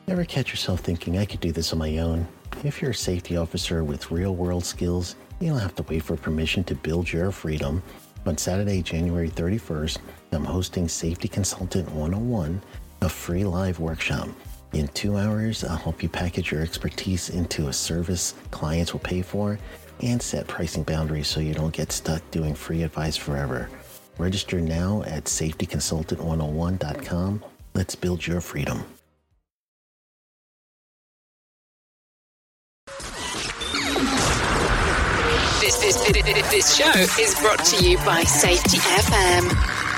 Ever catch yourself thinking, I could do this on my own? If you're a safety officer with real-world skills, you don't have to wait for permission to build your freedom. On Saturday, January 31st, I'm hosting Safety Consultant 101, a free live workshop. In 2 hours, I'll help you package your expertise into a service clients will pay for and set pricing boundaries so you don't get stuck doing free advice forever. Register now at safetyconsultant101.com. Let's build your freedom. This show is brought to you by Safety FM.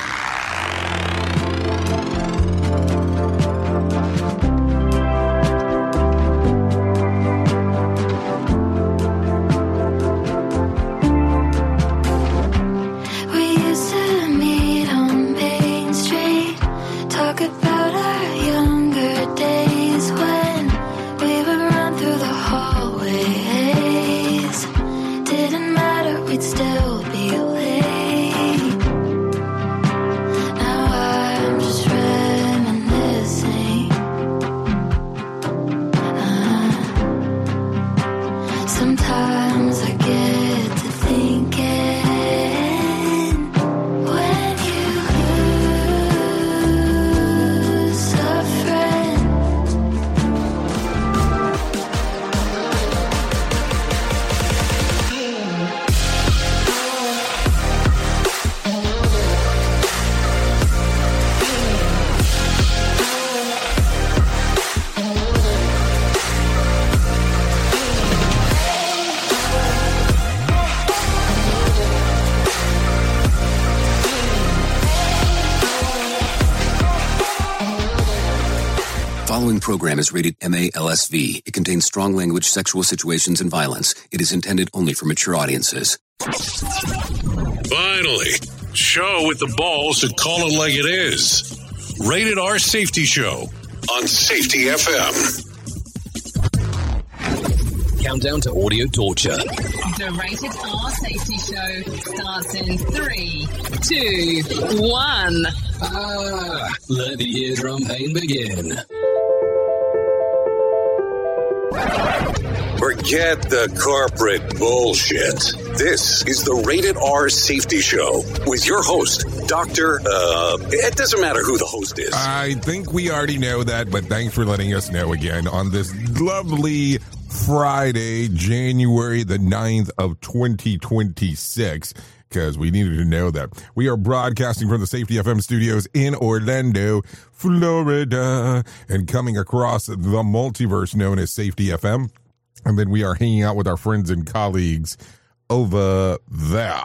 Following program is rated MA-LSV. It contains strong language, sexual situations, and violence. It is intended only for mature audiences. Finally, show with the balls to call it like it is. Rated R Safety Show on Safety FM. Countdown to audio torture. The Rated R Safety Show starts in 3, 2, 1. Let the eardrum pain begin. Forget the corporate bullshit. This is the Rated R Safety Show with your host, Dr. It doesn't matter who the host is. I think we already know that, but thanks for letting us know again on this lovely Friday, January the 9th of 2026, because we needed to know that. We are broadcasting from the Safety FM studios in Orlando, Florida, and coming across the multiverse known as Safety FM. And then we are hanging out with our friends and colleagues over there.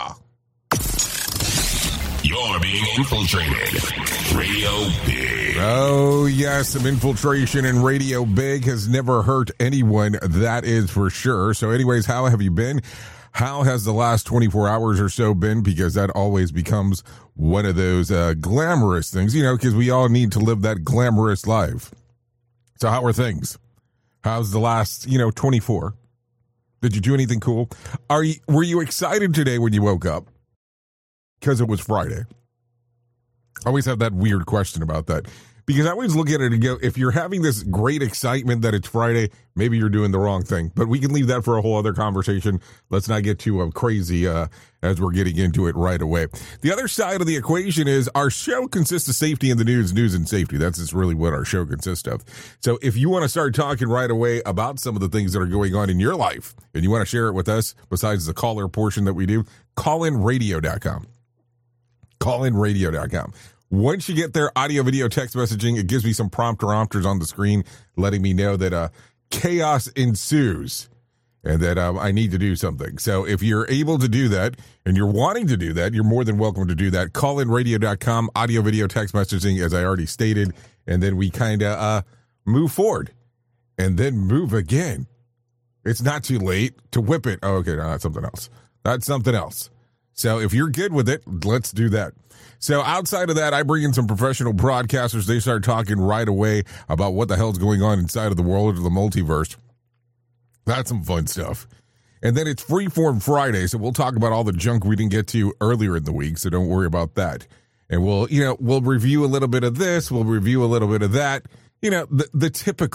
You're being infiltrated. Radio Big. Oh, yes, some infiltration in Radio Big has never hurt anyone, that is for sure. So anyways, how have you been? How has the last 24 hours or so been? Because that always becomes one of those glamorous things, because we all need to live that glamorous life. So how are things? How's the last, 24? Did you do anything cool? Were you excited today when you woke up? Because it was Friday. I always have that weird question about that. Because I always look at it and go, if you're having this great excitement that it's Friday, maybe you're doing the wrong thing. But we can leave that for a whole other conversation. Let's not get too crazy as we're getting into it right away. The other side of the equation is our show consists of safety in the news and safety. That's just really what our show consists of. So if you want to start talking right away about some of the things that are going on in your life and you want to share it with us, besides the caller portion that we do, callinradio.com. Callinradio.com. Once you get there, audio, video, text messaging, it gives me some prompters on the screen letting me know that chaos ensues and that I need to do something. So if you're able to do that and you're wanting to do that, you're more than welcome to do that. Callinradio.com, audio, video, text messaging, as I already stated, and then we kind of move forward and then move again. It's not too late to whip it. Oh, okay, no, that's something else. That's something else. So if you're good with it, let's do that. So outside of that, I bring in some professional broadcasters. They start talking right away about what the hell's going on inside of the world of the multiverse. That's some fun stuff. And then it's Freeform Friday, so we'll talk about all the junk we didn't get to earlier in the week, so don't worry about that. And we'll review a little bit of this, we'll review a little bit of that, You know, the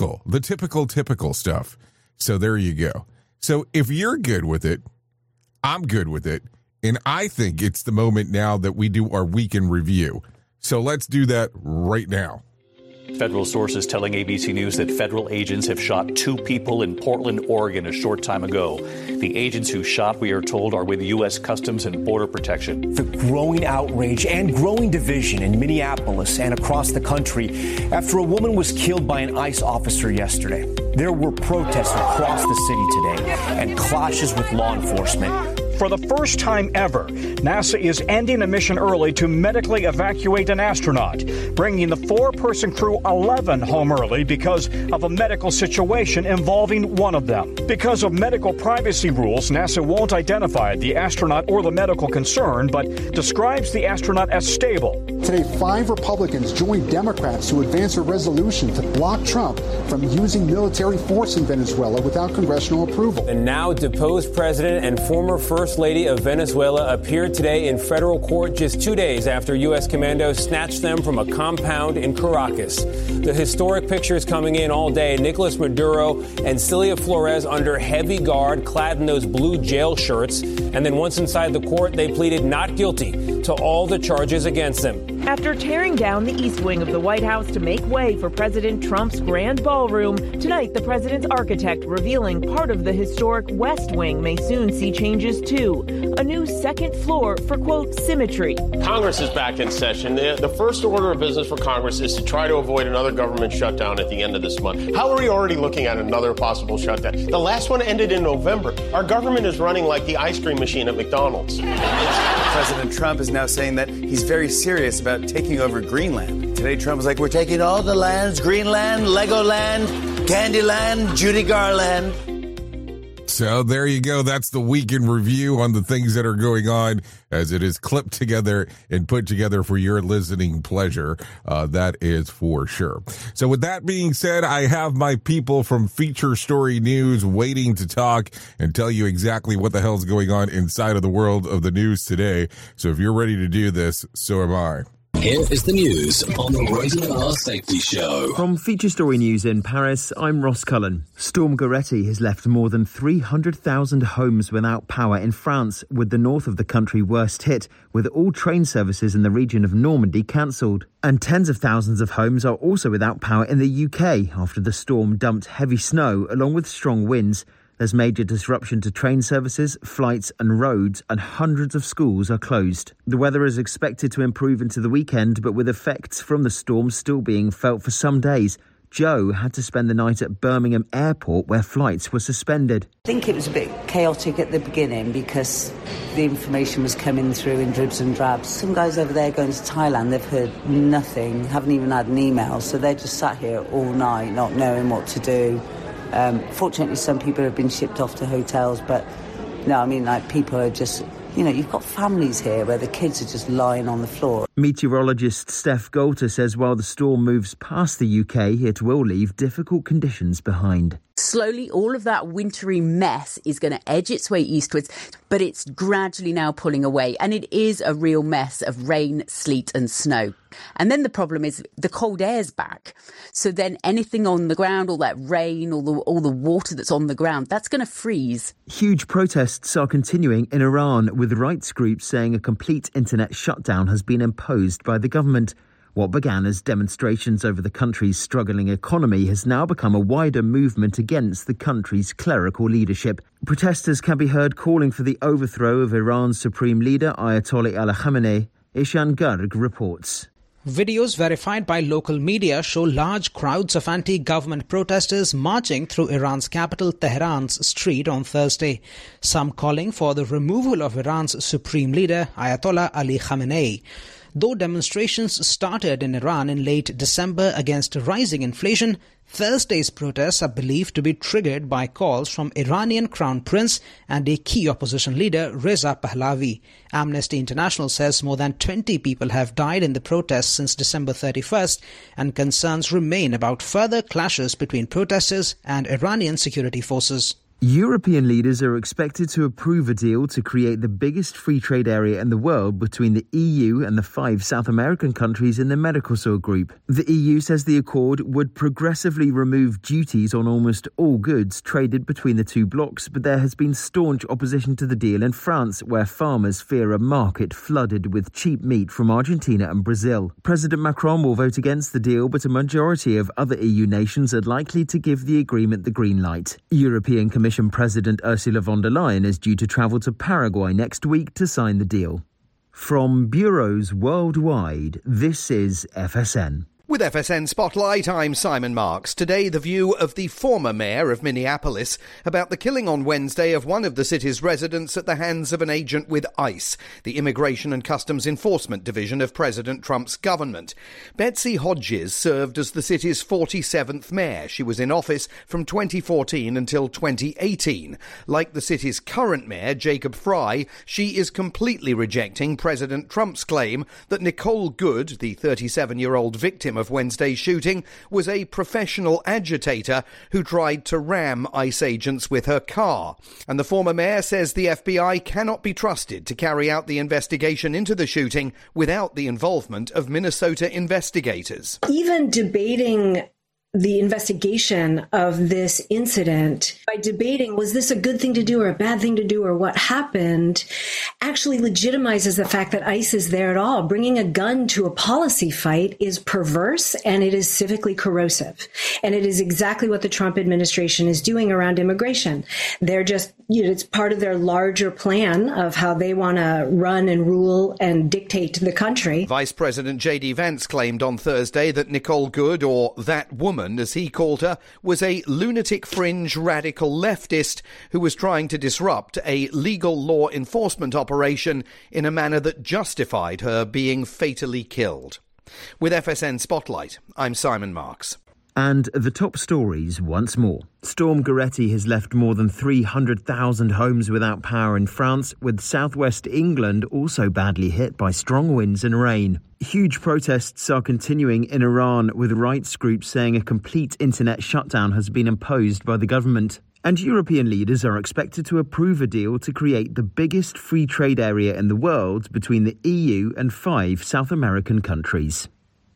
typical stuff. So there you go. So if you're good with it, I'm good with it. And I think it's the moment now that we do our week in review. So let's do that right now. Federal sources telling ABC News that federal agents have shot 2 people in Portland, Oregon a short time ago. The agents who shot, we are told, are with U.S. Customs and Border Protection. The growing outrage and growing division in Minneapolis and across the country after a woman was killed by an ICE officer yesterday. There were protests across the city today and clashes with law enforcement. For the first time ever, NASA is ending a mission early to medically evacuate an astronaut, bringing the 4-person crew 11 home early because of a medical situation involving one of them. Because of medical privacy rules, NASA won't identify the astronaut or the medical concern, but describes the astronaut as stable. Today, 5 Republicans joined Democrats to advance a resolution to block Trump from using military force in Venezuela without congressional approval. The now deposed president and former First Lady of Venezuela appeared today in federal court just 2 days after U.S. commandos snatched them from a compound in Caracas. The historic pictures coming in all day. Nicolas Maduro and Celia Flores under heavy guard, clad in those blue jail shirts. And then once inside the court, they pleaded not guilty to all the charges against them. After tearing down the East Wing of the White House to make way for President Trump's grand ballroom, tonight the president's architect revealing part of the historic West Wing may soon see changes too. A new second floor for, quote, symmetry. Congress is back in session. The first order of business for Congress is to try to avoid another government shutdown at the end of this month. How are we already looking at another possible shutdown? The last one ended in November. Our government is running like the ice cream machine at McDonald's. President Trump is now saying that he's very serious about taking over Greenland. Today, Trump was like, we're taking all the lands, Greenland, Legoland, Candyland, Judy Garland. So there you go. That's the week in review on the things that are going on as it is clipped together and put together for your listening pleasure. That is for sure. So with that being said, I have my people from Feature Story News waiting to talk and tell you exactly what the hell's going on inside of the world of the news today. So if you're ready to do this, so am I. Here is the news on the Rated R Safety Show. From Feature Story News in Paris, I'm Ross Cullen. Storm Goretti has left more than 300,000 homes without power in France, with the north of the country worst hit, with all train services in the region of Normandy cancelled. And tens of thousands of homes are also without power in the UK after the storm dumped heavy snow along with strong winds. There's major disruption to train services, flights and roads, and hundreds of schools are closed. The weather is expected to improve into the weekend, but with effects from the storm still being felt for some days. Joe had to spend the night at Birmingham Airport where flights were suspended. I think it was a bit chaotic at the beginning because the information was coming through in dribs and drabs. Some guys over there going to Thailand, they've heard nothing, haven't even had an email, so they're just sat here all night not knowing what to do. Fortunately, some people have been shipped off to hotels, but no, I mean, like, people are just, you know, you've got families here where the kids are just lying on the floor. Meteorologist Steph Golter says while the storm moves past the UK, it will leave difficult conditions behind. Slowly, all of that wintry mess is going to edge its way eastwards, but it's gradually now pulling away. And it is a real mess of rain, sleet and snow. And then the problem is the cold air's back. So then anything on the ground, all that rain, all the water that's on the ground, that's going to freeze. Huge protests are continuing in Iran, with rights groups saying a complete internet shutdown has been imposed by the government. What began as demonstrations over the country's struggling economy has now become a wider movement against the country's clerical leadership. Protesters can be heard calling for the overthrow of Iran's supreme leader, Ayatollah Ali Khamenei. Ishan Garg reports. Videos verified by local media show large crowds of anti-government protesters marching through Iran's capital Tehran's street on Thursday. Some calling for the removal of Iran's supreme leader, Ayatollah Ali Khamenei. Though demonstrations started in Iran in late December against rising inflation, Thursday's protests are believed to be triggered by calls from Iranian Crown Prince and a key opposition leader, Reza Pahlavi. Amnesty International says more than 20 people have died in the protests since December 31st, and concerns remain about further clashes between protesters and Iranian security forces. European leaders are expected to approve a deal to create the biggest free trade area in the world between the EU and the 5 South American countries in the Mercosur group. The EU says the accord would progressively remove duties on almost all goods traded between the two blocs, but there has been staunch opposition to the deal in France, where farmers fear a market flooded with cheap meat from Argentina and Brazil. President Macron will vote against the deal, but a majority of other EU nations are likely to give the agreement the green light. European Commission President Ursula von der Leyen is due to travel to Paraguay next week to sign the deal. From bureaus worldwide, this is FSN. With FSN Spotlight, I'm Simon Marks. Today, the view of the former mayor of Minneapolis about the killing on Wednesday of one of the city's residents at the hands of an agent with ICE, the Immigration and Customs Enforcement Division of President Trump's government. Betsy Hodges served as the city's 47th mayor. She was in office from 2014 until 2018. Like the city's current mayor, Jacob Frey, she is completely rejecting President Trump's claim that Nicole Good, the 37-year-old victim of Wednesday's shooting, was a professional agitator who tried to ram ICE agents with her car. And the former mayor says the FBI cannot be trusted to carry out the investigation into the shooting without the involvement of Minnesota investigators. Even debating the investigation of this incident, by debating, was this a good thing to do or a bad thing to do or what happened, actually legitimizes the fact that ICE is there at all. Bringing a gun to a policy fight is perverse and it is civically corrosive. And it is exactly what the Trump administration is doing around immigration. They're just, it's part of their larger plan of how they want to run and rule and dictate the country. Vice President J.D. Vance claimed on Thursday that Nicole Good, or that woman, as he called her, was a lunatic fringe radical leftist who was trying to disrupt a legal law enforcement operation in a manner that justified her being fatally killed. With FSN Spotlight, I'm Simon Marks. And the top stories once more. Storm Goretti has left more than 300,000 homes without power in France, with southwest England also badly hit by strong winds and rain. Huge protests are continuing in Iran, with rights groups saying a complete internet shutdown has been imposed by the government. And European leaders are expected to approve a deal to create the biggest free trade area in the world between the EU and 5 South American countries.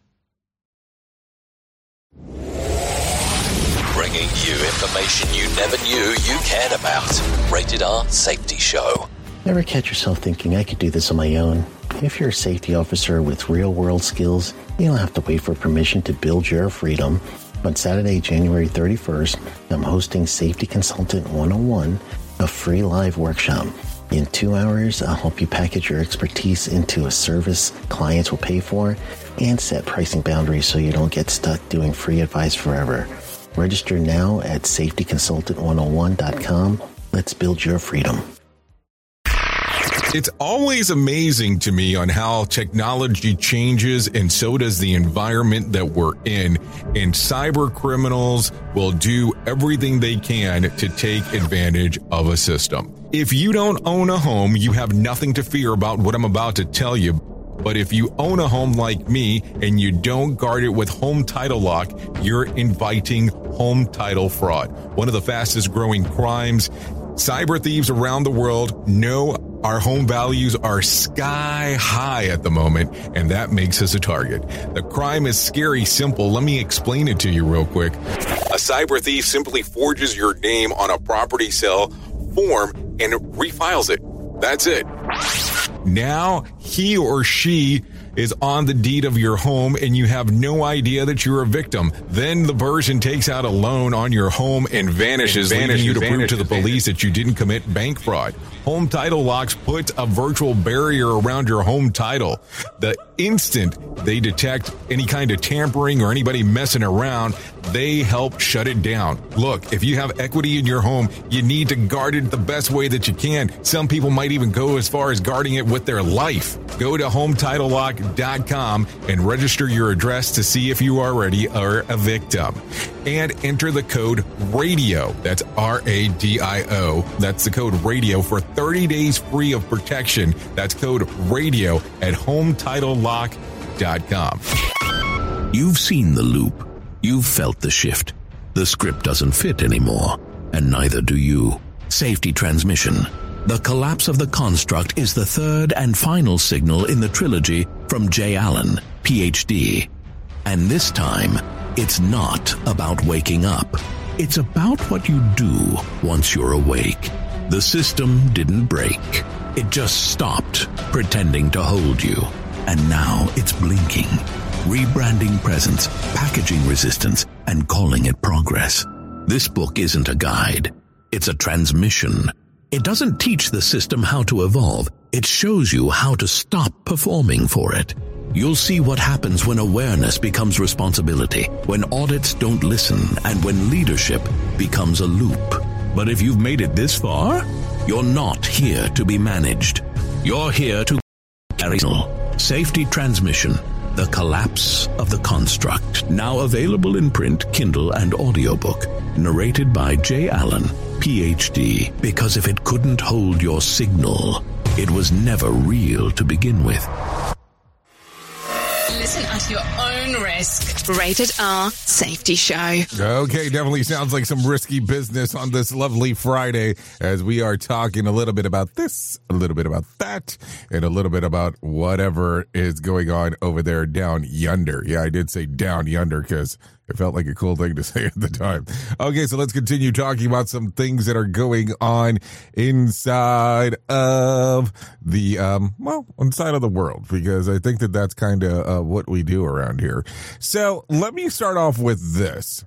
Bringing you information you never knew you cared about. Rated R Safety Show. Ever catch yourself thinking, I could do this on my own? If you're a safety officer with real-world skills, you don't have to wait for permission to build your freedom. On Saturday, January 31st, I'm hosting Safety Consultant 101, a free live workshop. In 2 hours, I'll help you package your expertise into a service clients will pay for and set pricing boundaries so you don't get stuck doing free advice forever. Register now at safetyconsultant101.com. Let's build your freedom. It's always amazing to me on how technology changes, and so does the environment that we're in. And cyber criminals will do everything they can to take advantage of a system. If you don't own a home, you have nothing to fear about what I'm about to tell you. But if you own a home like me and you don't guard it with Home Title Lock, you're inviting home title fraud. One of the fastest growing crimes. Cyber thieves around the world know our home values are sky high at the moment, and that makes us a target. The crime is scary simple. Let me explain it to you real quick. A cyber thief simply forges your name on a property sale form and refiles it. That's it. Now he or she is on the deed of your home and you have no idea that you're a victim. Then the person takes out a loan on your home and vanishes, leaving you to prove to the police that you didn't commit bank fraud. Home Title Locks puts a virtual barrier around your home title. The instant they detect any kind of tampering or anybody messing around, they help shut it down. Look, if you have equity in your home, you need to guard it the best way that you can. Some people might even go as far as guarding it with their life. Go to HometitleLock.com and register your address to see if you already are a victim. And enter the code RADIO. That's RADIO. That's the code RADIO for 30 days free of protection. That's code RADIO at HometitleLock.com. You've seen the loop. You've felt the shift. The script doesn't fit anymore. and neither do you. Safety transmission. The collapse of the construct is the third and final signal in the trilogy from Jay Allen, Ph.D. And this time, it's not about waking up. It's about what you do once you're awake. The system didn't break. It just stopped pretending to hold you. And now it's blinking, rebranding presence, packaging resistance, and calling it progress. This book isn't a guide. It's a transmission. It doesn't teach the system how to evolve. It shows you how to stop performing for it. You'll see what happens when awareness becomes responsibility, when audits don't listen, and when leadership becomes a loop. But if you've made it this far, you're not here to be managed. You're here to carry Safety Transmission, The Collapse of the Construct. Now available in print, Kindle, and audiobook. Narrated by Jay Allen, Ph.D. Because if it couldn't hold your signal, it was never real to begin with. Listen at your own risk. Rated R Safety Show. Okay, definitely sounds like some risky business on this lovely Friday as we are talking a little bit about this, a little bit about that, and a little bit about whatever is going on over there down yonder. Yeah, I did say down yonder because it felt like a cool thing to say at the time. Okay, so let's continue talking about some things that are going on inside of the, inside of the world, because I think that that's kind of what we do around here. So let me start off with this.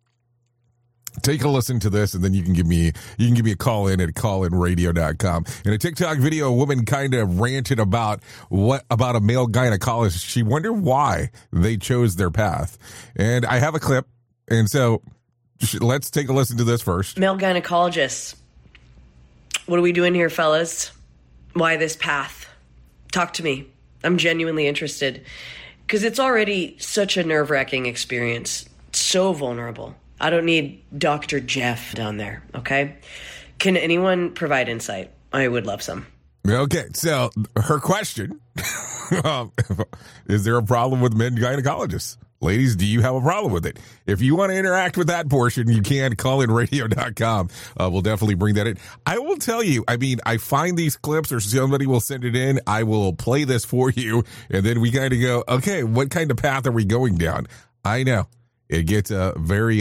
Take a listen to this, and then you can give me a call in at callinradio.com. In a TikTok video, a woman kind of ranted about a male gynecologist. She wondered why they chose their path. And I have a clip, and so let's take a listen to this first. Male gynecologists. What are we doing here, fellas? Why this path? Talk to me. I'm genuinely interested. Because it's already such a nerve-wracking experience. So vulnerable. I don't need Dr. Jeff down there, okay? Can anyone provide insight? I would love some. Okay, so her question, is there a problem with men gynecologists? Ladies, do you have a problem with it? If you want to interact with that portion, you can callinradio.com. We'll definitely bring that in. I will tell you, I mean, I find these clips or somebody will send it in. I will play this for you. And then we kind of go, okay, what kind of path are we going down? I know. It gets very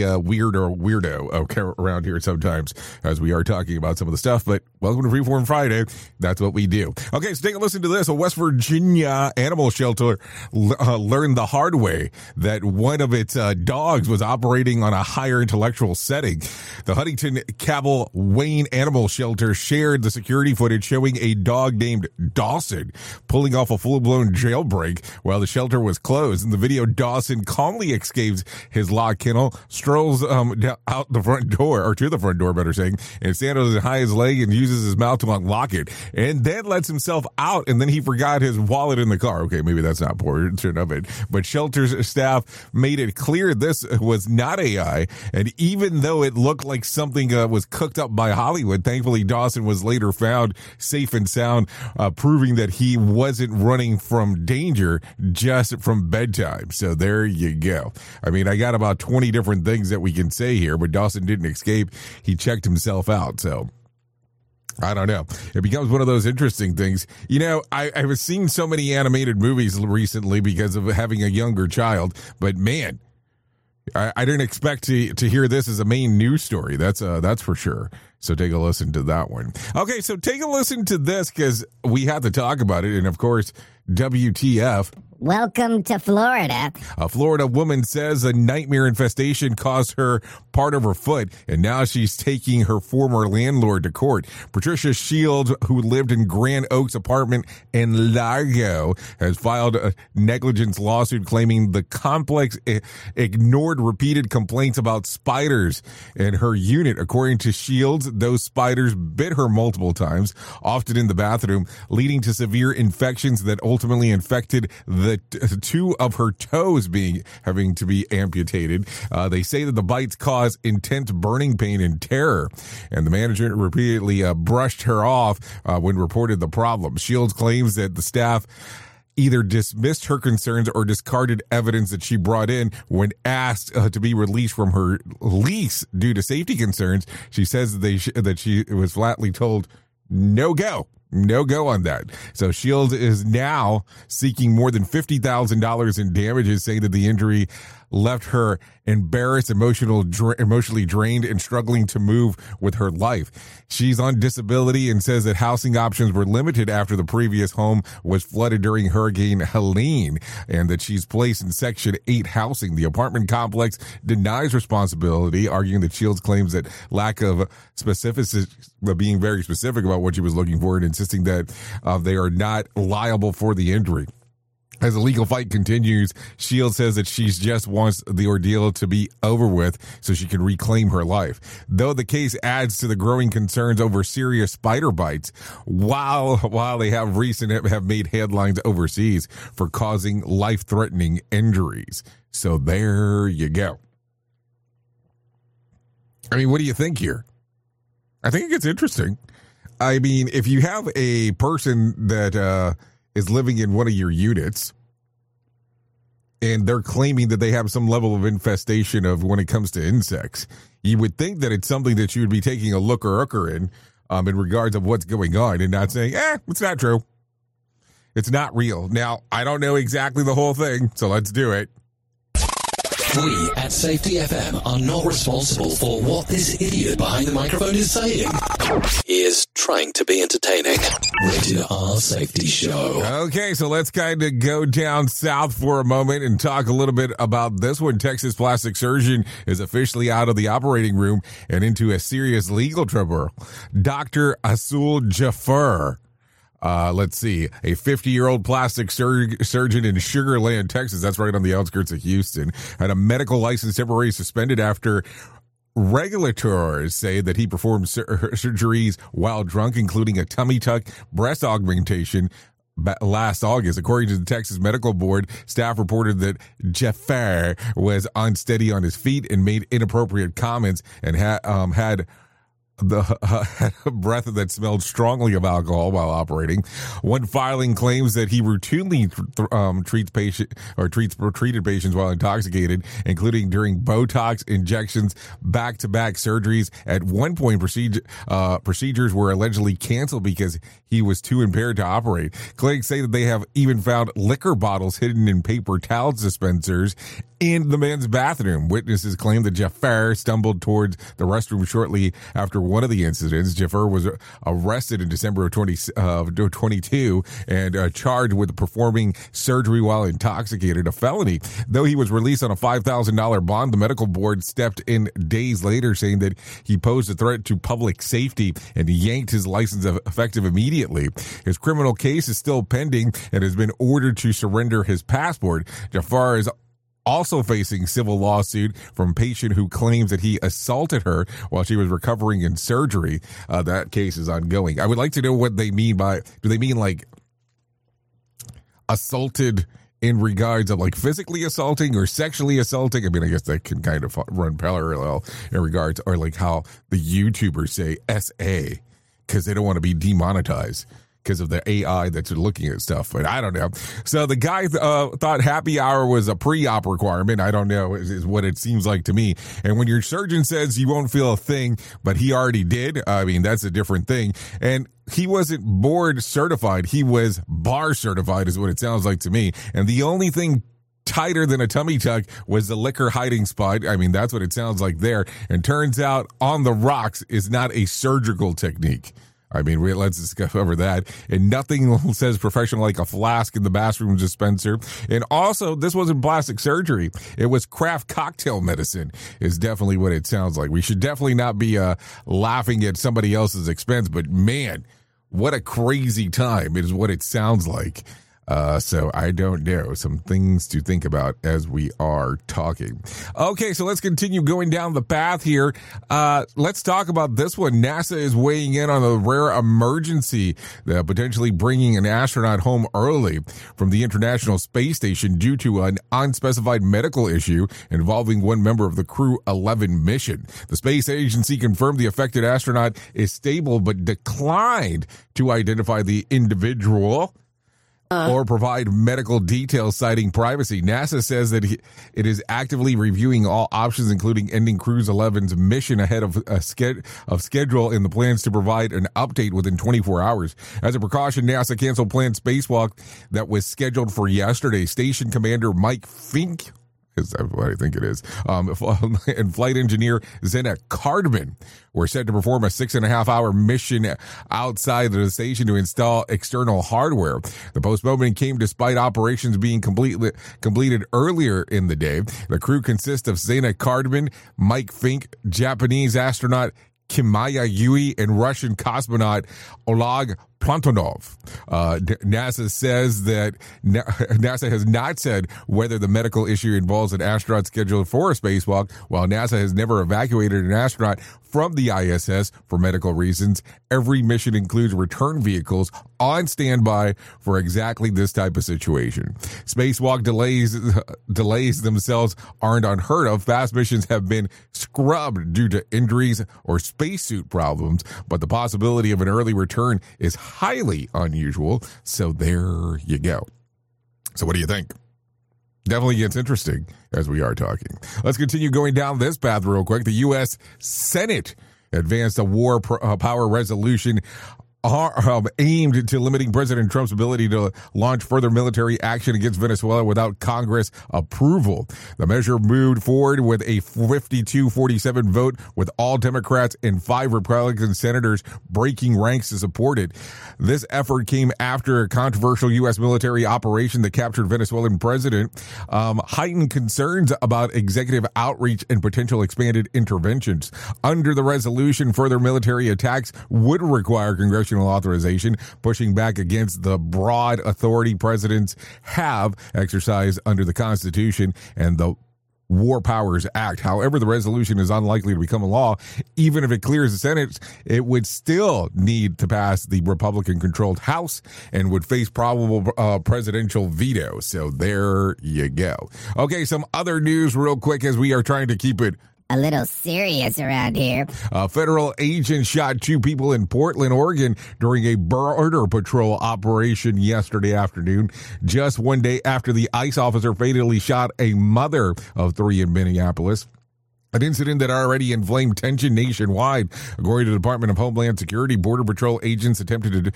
weirdo around here sometimes as we are talking about some of the stuff, but welcome to Freeform Friday. That's what we do. Okay, so take a listen to this. A West Virginia animal shelter learned the hard way that one of its dogs was operating on a higher intellectual setting. The Huntington Cabell Wayne Animal Shelter shared the security footage showing a dog named Dawson pulling off a full-blown jailbreak while the shelter was closed. In the video, Dawson calmly escapes his locked kennel, strolls out the front door, or to the front door, better saying, and stands on his highest leg and uses his mouth to unlock it, and then lets himself out, and then he forgot his wallet in the car. Okay, maybe that's not portion of it, but shelter's staff made it clear this was not AI, and even though it looked like something was cooked up by Hollywood, thankfully Dawson was later found safe and sound, proving that he wasn't running from danger, just from bedtime. So there you go. I mean, I got about 20 different things that we can say here, but Dawson didn't escape. He checked himself out. So I don't know. It becomes one of those interesting things. You know, I was seeing so many animated movies recently because of having a younger child, but man, I didn't expect to hear this as a main news story. That's for sure. So take a listen to that one. Okay, so take a listen to this because we have to talk about it. And of course, WTF. Welcome to Florida. A Florida woman says a nightmare infestation caused her part of her foot, and now she's taking her former landlord to court. Patricia Shields, who lived in Grand Oaks apartment in Largo, has filed a negligence lawsuit claiming the complex ignored repeated complaints about spiders in her unit. According to Shields, those spiders bit her multiple times, often in the bathroom, leading to severe infections that ultimately infected the two of her toes having to be amputated. They say that the bites cause intense burning pain and terror, and the manager repeatedly brushed her off when reported the problem. Shields claims that the staff either dismissed her concerns or discarded evidence that she brought in when asked to be released from her lease due to safety concerns. She says that she was flatly told, no go on that. So Shields is now seeking more than $50,000 in damages, saying that the injury left her embarrassed, emotionally drained, and struggling to move with her life. She's on disability and says that housing options were limited after the previous home was flooded during Hurricane Helene, and that she's placed in Section 8 housing. The apartment complex denies responsibility, arguing that Shields claims that lack of specificity, being very specific about what she was looking for, and insisting that they are not liable for the injury. As the legal fight continues, Shields says that she just wants the ordeal to be over with so she can reclaim her life. Though the case adds to the growing concerns over serious spider bites, while they have made headlines overseas for causing life-threatening injuries. So there you go. I mean, what do you think here? I think it gets interesting. I mean, if you have a person that is living in one of your units and they're claiming that they have some level of infestation of when it comes to insects, you would think that it's something that you would be taking a looker in regards of what's going on and not saying, it's not true. It's not real. Now, I don't know exactly the whole thing, so let's do it. We at Safety FM are not responsible for what this idiot behind the microphone is saying. He is trying to be entertaining. Rated R Safety Show. Okay, so let's kind of go down south for a moment and talk a little bit about this one. Texas plastic surgeon is officially out of the operating room and into a serious legal trouble. Dr. Asul Jaffer, let's see, a 50-year-old plastic surgeon in Sugar Land, Texas, that's right on the outskirts of Houston, had a medical license temporarily suspended after regulators say that he performed surgeries while drunk, including a tummy tuck, breast augmentation, last August. According to the Texas Medical Board, staff reported that Jaffer was unsteady on his feet and made inappropriate comments and had the breath that smelled strongly of alcohol while operating. One filing claims that he routinely treated patients while intoxicated, including during Botox injections, back-to-back surgeries. At one point, procedures were allegedly canceled because he was too impaired to operate. Clinics say that they have even found liquor bottles hidden in paper towel dispensers in the men's bathroom. Witnesses claim that Jaffer stumbled towards the restroom shortly after one of the incidents. Jaffer was arrested in December of 2022 and charged with performing surgery while intoxicated, a felony. Though he was released on a $5,000 bond, the medical board stepped in days later, saying that he posed a threat to public safety and yanked his license effective immediately. His criminal case is still pending and has been ordered to surrender his passport. Jaffer is also facing civil lawsuit from a patient who claims that he assaulted her while she was recovering in surgery. That case is ongoing. I would like to know what they mean by, do they mean like assaulted in regards of like physically assaulting or sexually assaulting? I mean, I guess that can kind of run parallel in regards, or like how the YouTubers say SA because they don't want to be demonetized because of the AI that's looking at stuff, but I don't know. So the guy thought happy hour was a pre-op requirement. I don't know, is what it seems like to me. And when your surgeon says you won't feel a thing, but he already did, I mean, that's a different thing. And he wasn't board certified. He was bar certified is what it sounds like to me. And the only thing tighter than a tummy tuck was the liquor hiding spot. I mean, that's what it sounds like there. And turns out on the rocks is not a surgical technique. I mean, let's discover that. And nothing says professional like a flask in the bathroom dispenser. And also, this wasn't plastic surgery. It was craft cocktail medicine is definitely what it sounds like. We should definitely not be laughing at somebody else's expense. But man, what a crazy time is what it sounds like. So I don't know. Some things to think about as we are talking. Okay, so let's continue going down the path here. Let's talk about this one. NASA is weighing in on a rare emergency, potentially bringing an astronaut home early from the International Space Station due to an unspecified medical issue involving one member of the Crew 11 mission. The space agency confirmed the affected astronaut is stable but declined to identify the individual. or provide medical details citing privacy. NASA says that it is actively reviewing all options, including ending Cruise 11's mission ahead of schedule in the plans to provide an update within 24 hours. As a precaution, NASA canceled planned spacewalk that was scheduled for yesterday. Station Commander Mike Fink, is what I think it is, and flight engineer Zena Cardman were set to perform a 6.5-hour mission outside of the station to install external hardware. The postponement came despite operations being completed earlier in the day. The crew consists of Zena Cardman, Mike Fink, Japanese astronaut Kimaya Yui, and Russian cosmonaut Oleg Platonov. NASA says that NASA has not said whether the medical issue involves an astronaut scheduled for a spacewalk. While NASA has never evacuated an astronaut from the ISS for medical reasons, every mission includes return vehicles on standby for exactly this type of situation. Spacewalk delays themselves aren't unheard of. Fast missions have been scrubbed due to injuries or spacesuit problems, but the possibility of an early return is highly unusual. So there you go. So what do you think? Definitely gets interesting as we are talking. Let's continue going down this path real quick. The U.S. Senate advanced a war power resolution aimed to limiting President Trump's ability to launch further military action against Venezuela without Congress approval. The measure moved forward with a 52-47 vote, with all Democrats and 5 Republican senators breaking ranks to support it. This effort came after a controversial U.S. military operation that captured Venezuelan president, heightened concerns about executive outreach and potential expanded interventions. Under the resolution, further military attacks would require congressional authorization, pushing back against the broad authority presidents have exercised under the Constitution and the War Powers Act. However, the resolution is unlikely to become a law. Even if it clears the Senate, it would still need to pass the Republican-controlled House and would face probable presidential veto. So there you go. Okay, some other news real quick as we are trying to keep it a little serious around here. A federal agent shot 2 people in Portland, Oregon during a border patrol operation yesterday afternoon, just one day after the ICE officer fatally shot a mother of 3 in Minneapolis. An incident that already inflamed tension nationwide. According to the Department of Homeland Security, Border Patrol agents attempted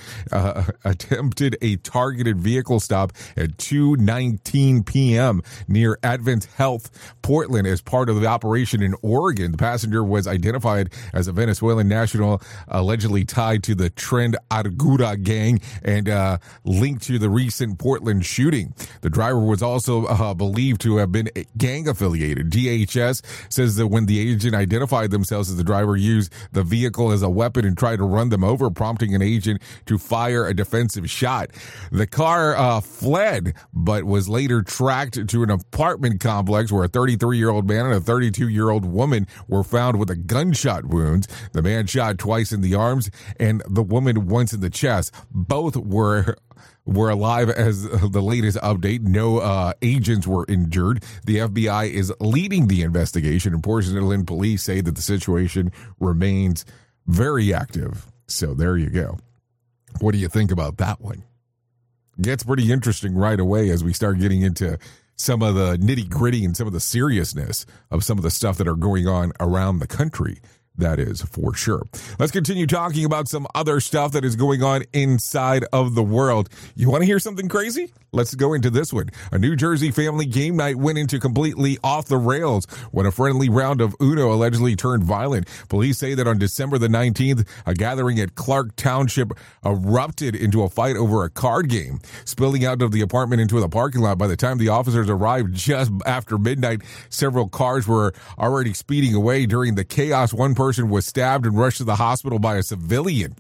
a targeted vehicle stop at 2:19 p.m. near Advent Health, Portland, as part of the operation in Oregon. The passenger was identified as a Venezuelan national, allegedly tied to the Tren Arguda gang and linked to the recent Portland shooting. The driver was also believed to have been gang affiliated. DHS says that when the agent identified themselves as the driver, used the vehicle as a weapon and tried to run them over, prompting an agent to fire a defensive shot. The car fled, but was later tracked to an apartment complex where a 33-year-old man and a 32-year-old woman were found with gunshot wounds. The man shot twice in the arms and the woman once in the chest. Both were alive as the latest update. No agents were injured. The FBI is leading the investigation, and Portland police say that the situation remains very active. So there you go. What do you think about that one? Gets pretty interesting right away as we start getting into some of the nitty gritty and some of the seriousness of some of the stuff that are going on around the country. That is for sure. Let's continue talking about some other stuff that is going on inside of the world. You want to hear something crazy? Let's go into this one. A New Jersey family game night went into completely off the rails when a friendly round of Uno allegedly turned violent. Police say that on December the 19th, a gathering at Clark Township erupted into a fight over a card game, spilling out of the apartment into the parking lot. By the time the officers arrived just after midnight, several cars were already speeding away. During the chaos, one person was stabbed and rushed to the hospital by a civilian.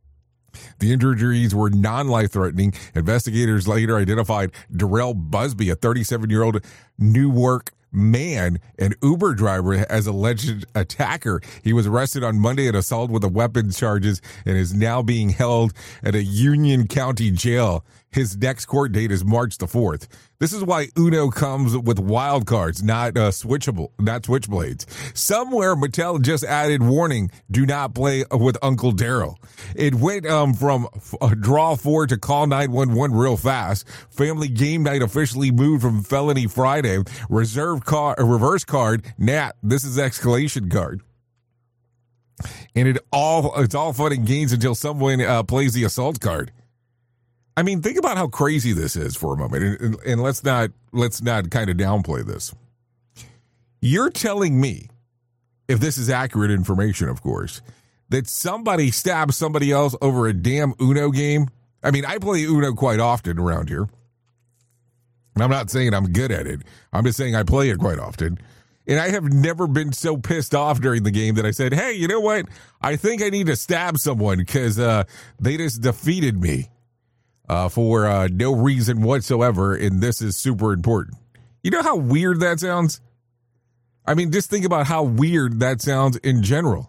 The injuries were non-life-threatening. Investigators later identified Darrell Busby, a 37-year-old Newark man and Uber driver, as alleged attacker. He was arrested on Monday at assault with a weapons charges and is now being held at a Union County jail. His next court date is March the 4th. This is why Uno comes with wild cards, not switchblades. Somewhere Mattel just added warning, do not play with Uncle Daryl. It went from draw 4 to call 911 real fast. Family Game Night officially moved from Felony Friday. Reverse card, Nat, this is escalation card. And it's all fun and games until someone plays the assault card. I mean, think about how crazy this is for a moment, and let's not kind of downplay this. You're telling me, if this is accurate information, of course, that somebody stabbed somebody else over a damn Uno game? I mean, I play Uno quite often around here. I'm not saying I'm good at it. I'm just saying I play it quite often. And I have never been so pissed off during the game that I said, hey, you know what? I think I need to stab someone because they just defeated me for no reason whatsoever, and this is super important. You know how weird that sounds? I mean, just think about how weird that sounds in general.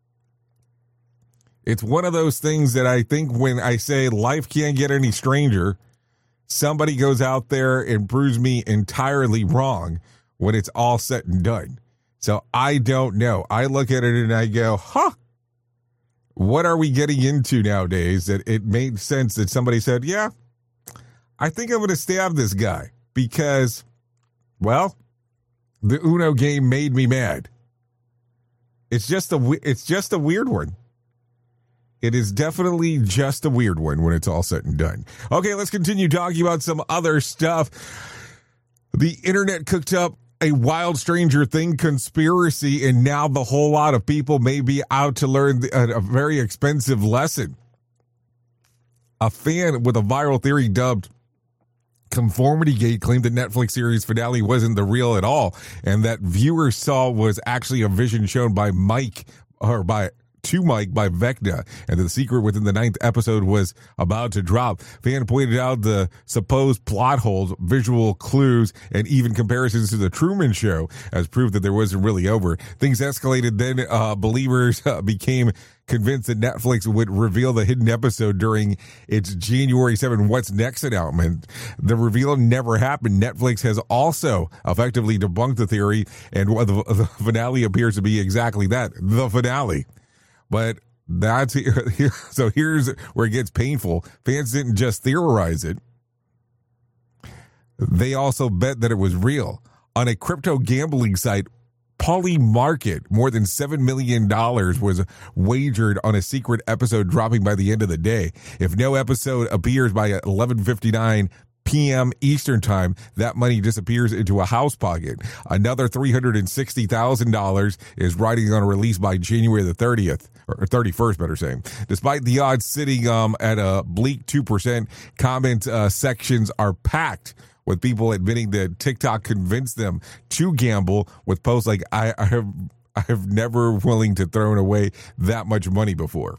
It's one of those things that I think when I say life can't get any stranger, somebody goes out there and proves me entirely wrong when it's all said and done. So I don't know. I look at it and I go, what are we getting into nowadays that it made sense that somebody said, yeah, I think I'm going to stab this guy because, well, the Uno game made me mad. It's just a weird one. It is definitely just a weird one when it's all said and done. Okay, let's continue talking about some other stuff. The internet cooked up a wild Stranger Thing conspiracy, and now the whole lot of people may be out to learn a very expensive lesson. A fan with a viral theory dubbed Conformity Gate claimed the Netflix series finale wasn't the real at all, and that viewers saw was actually a vision shown by Mike by Vecna, and the secret within the 9th episode was about to drop. Fan pointed out the supposed plot holes, visual clues, and even comparisons to the Truman Show as proof that there wasn't really over. Things escalated then. Believers became convinced that Netflix would reveal the hidden episode during its January 7 What's Next announcement. The reveal never happened. Netflix has also effectively debunked the theory, and the finale appears to be exactly that, the finale. But so here's where it gets painful. Fans didn't just theorize it. They also bet that it was real. On a crypto gambling site, Polymarket, more than $7 million was wagered on a secret episode dropping by the end of the day. If no episode appears by 11:59 p.m. Eastern time, that money disappears into a house pocket. Another $360,000 is riding on a release by January the 30th, or 31st, better say. Despite the odds sitting at a bleak 2%, comment sections are packed with people admitting that TikTok convinced them to gamble with posts like, I have never willing to throw away that much money before.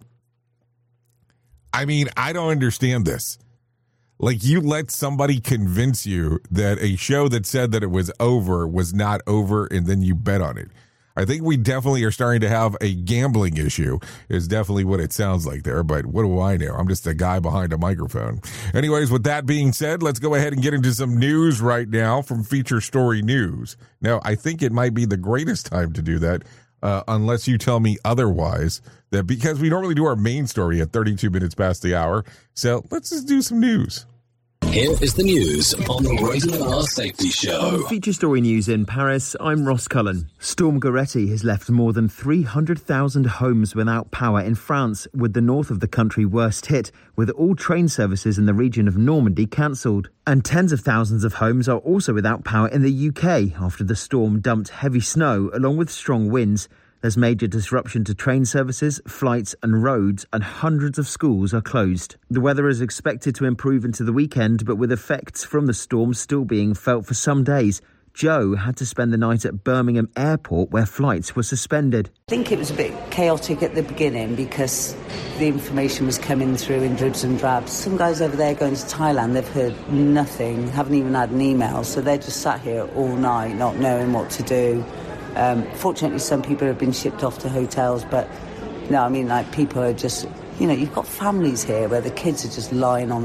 I mean, I don't understand this. Like, you let somebody convince you that a show that said that it was over was not over, and then you bet on it. I think we definitely are starting to have a gambling issue, is definitely what it sounds like there, but what do I know? I'm just a guy behind a microphone. Anyways, with that being said, let's go ahead and get into some news right now from Feature Story News. Now, I think it might be the greatest time to do that, unless you tell me otherwise, that because we normally do our main story at 32 minutes past the hour. So let's just do some news. Here is the news on the Radio R Safety Show. On Feature Story News in Paris, I'm Ross Cullen. Storm Goretti has left more than 300,000 homes without power in France, with the north of the country worst hit, with all train services in the region of Normandy cancelled. And tens of thousands of homes are also without power in the UK after the storm dumped heavy snow along with strong winds. There's major disruption to train services, flights and roads, and hundreds of schools are closed. The weather is expected to improve into the weekend, but with effects from the storm still being felt for some days. Joe had to spend the night at Birmingham Airport where flights were suspended. I think it was a bit chaotic at the beginning because the information was coming through in dribs and drabs. Some guys over there going to Thailand, they've heard nothing, haven't even had an email, so they're just sat here all night not knowing what to do. Fortunately, some people have been shipped off to hotels, but no, I mean, like, people are just, you know, you've got families here where the kids are just lying on the floor.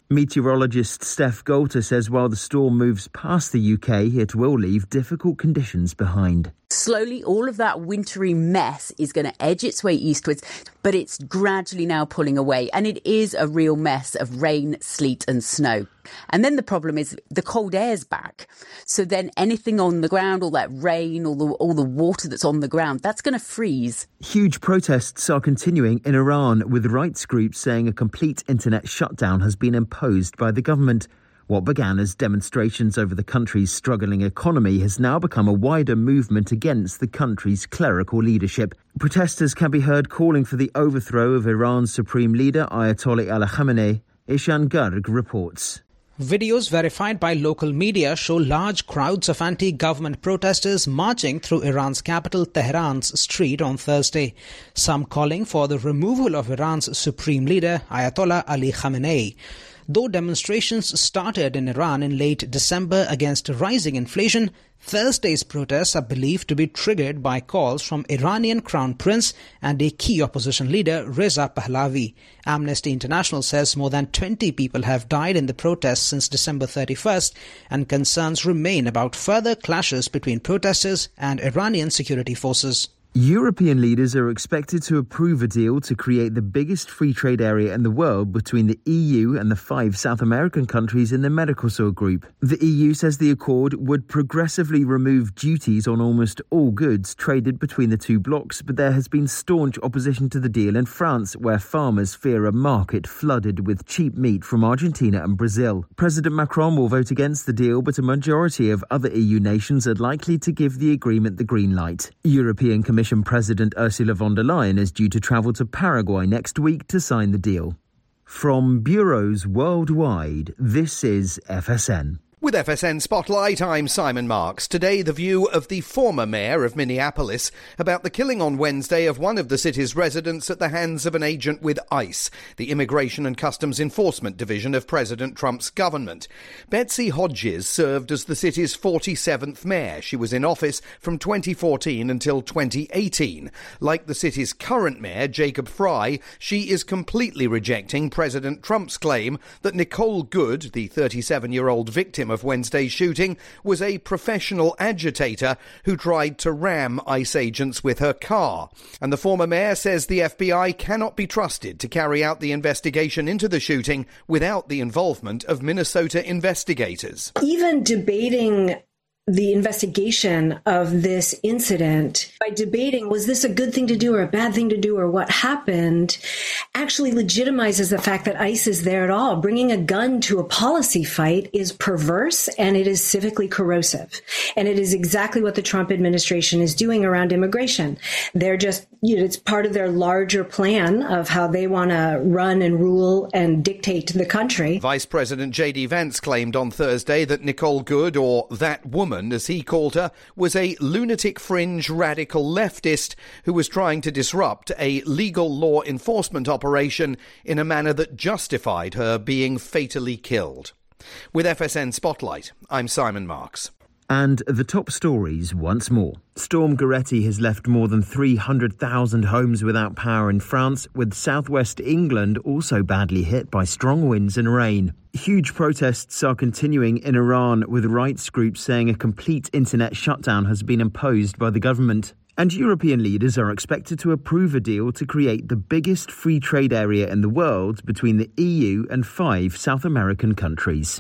Meteorologist Steph Golter says while the storm moves past the UK, it will leave difficult conditions behind. Slowly, all of that wintry mess is going to edge its way eastwards, but it's gradually now pulling away. And it is a real mess of rain, sleet and snow. And then the problem is the cold air's back. So then anything on the ground, all that rain, all the water that's on the ground, that's going to freeze. Huge protests are continuing in Iran, with rights groups saying a complete internet shutdown has been imposed by the government. What began as demonstrations over the country's struggling economy has now become a wider movement against the country's clerical leadership. Protesters can be heard calling for the overthrow of Iran's supreme leader, Ayatollah Ali Khamenei. Ishan Garg reports. Videos verified by local media show large crowds of anti-government protesters marching through Iran's capital, Tehran's street on Thursday. Some calling for the removal of Iran's supreme leader, Ayatollah Ali Khamenei. Though demonstrations started in Iran in late December against rising inflation, Thursday's protests are believed to be triggered by calls from Iranian Crown Prince and a key opposition leader, Reza Pahlavi. Amnesty International says more than 20 people have died in the protests since December 31st, and concerns remain about further clashes between protesters and Iranian security forces. European leaders are expected to approve a deal to create the biggest free trade area in the world between the EU and the 5 South American countries in the Mercosur group. The EU says the accord would progressively remove duties on almost all goods traded between the two blocs, but there has been staunch opposition to the deal in France, where farmers fear a market flooded with cheap meat from Argentina and Brazil. President Macron will vote against the deal, but a majority of other EU nations are likely to give the agreement the green light. European Commission President Ursula von der Leyen is due to travel to Paraguay next week to sign the deal. From bureaus worldwide, this is FSN. With FSN Spotlight, I'm Simon Marks. Today, the view of the former mayor of Minneapolis about the killing on Wednesday of one of the city's residents at the hands of an agent with ICE, the Immigration and Customs Enforcement Division of President Trump's government. Betsy Hodges served as the city's 47th mayor. She was in office from 2014 until 2018. Like the city's current mayor, Jacob Frey, she is completely rejecting President Trump's claim that Nicole Good, the 37-year-old victim of Wednesday's shooting, was a professional agitator who tried to ram ICE agents with her car. And the former mayor says the FBI cannot be trusted to carry out the investigation into the shooting without the involvement of Minnesota investigators. Even debating the investigation of this incident by debating, was this a good thing to do or a bad thing to do or what happened, actually legitimizes the fact that ICE is there at all. Bringing a gun to a policy fight is perverse and it is civically corrosive. And it is exactly what the Trump administration is doing around immigration. They're just, it's part of their larger plan of how they want to run and rule and dictate the country. Vice President J.D. Vance claimed on Thursday that Nicole Good, or that woman, as he called her, was a lunatic fringe radical leftist who was trying to disrupt a legal law enforcement operation in a manner that justified her being fatally killed. With FSN Spotlight, I'm Simon Marks. And the top stories once more. Storm Goretti has left more than 300,000 homes without power in France, with southwest England also badly hit by strong winds and rain. Huge protests are continuing in Iran, with rights groups saying a complete internet shutdown has been imposed by the government. And European leaders are expected to approve a deal to create the biggest free trade area in the world between the EU and 5 South American countries.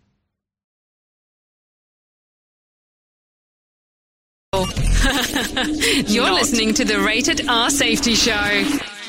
You're listening to the Rated R Safety Show.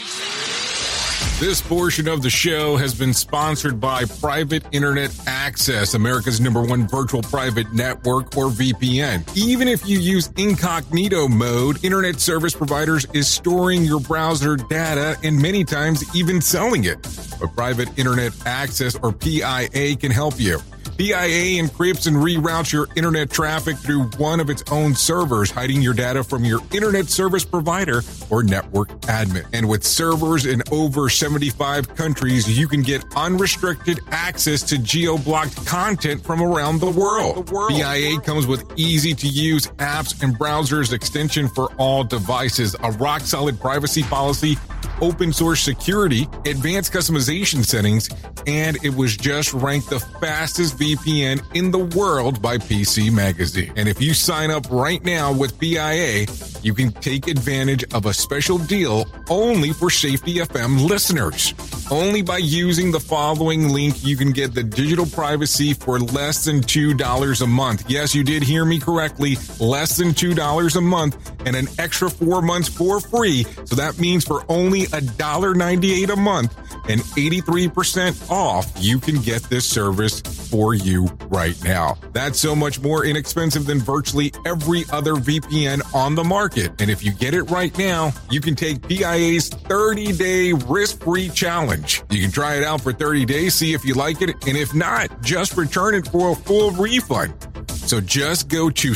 This portion of the show has been sponsored by Private Internet Access, America's #1 virtual private network, or VPN. Even if you use incognito mode, internet service providers is storing your browser data and many times even selling it. But Private Internet Access, or PIA, can help you. PIA encrypts and reroutes your internet traffic through one of its own servers, hiding your data from your internet service provider or network admin. And with servers in over 75 countries, you can get unrestricted access to geo-blocked content from around the world. PIA comes with easy-to-use apps and browsers extension for all devices, a rock-solid privacy policy, open source security, advanced customization settings, and it was just ranked the fastest VPN in the world by PC Magazine. And if you sign up right now with PIA, you can take advantage of a special deal only for Safety FM listeners. Only by using the following link, you can get the digital privacy for less than $2 a month. Yes, you did hear me correctly. Less than $2 a month and an extra 4 months for free. So that means for only $1.98 a month and 83% off, you can get this service for you right now. That's so much more inexpensive than virtually every other VPN on the market. And if you get it right now, you can take PIA's 30-day risk-free challenge. You can try it out for 30 days, see if you like it, and if not, just return it for a full refund. So just go to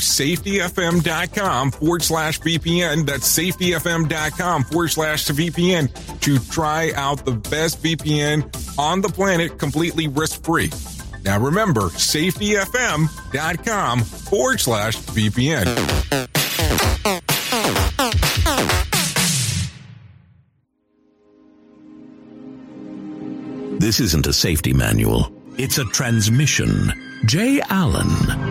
safetyfm.com/VPN. That's safetyfm.com/VPN to try out the best VPN on the planet completely risk-free. Now remember, safetyfm.com/VPN. This isn't a safety manual. It's a transmission. Jay Allen,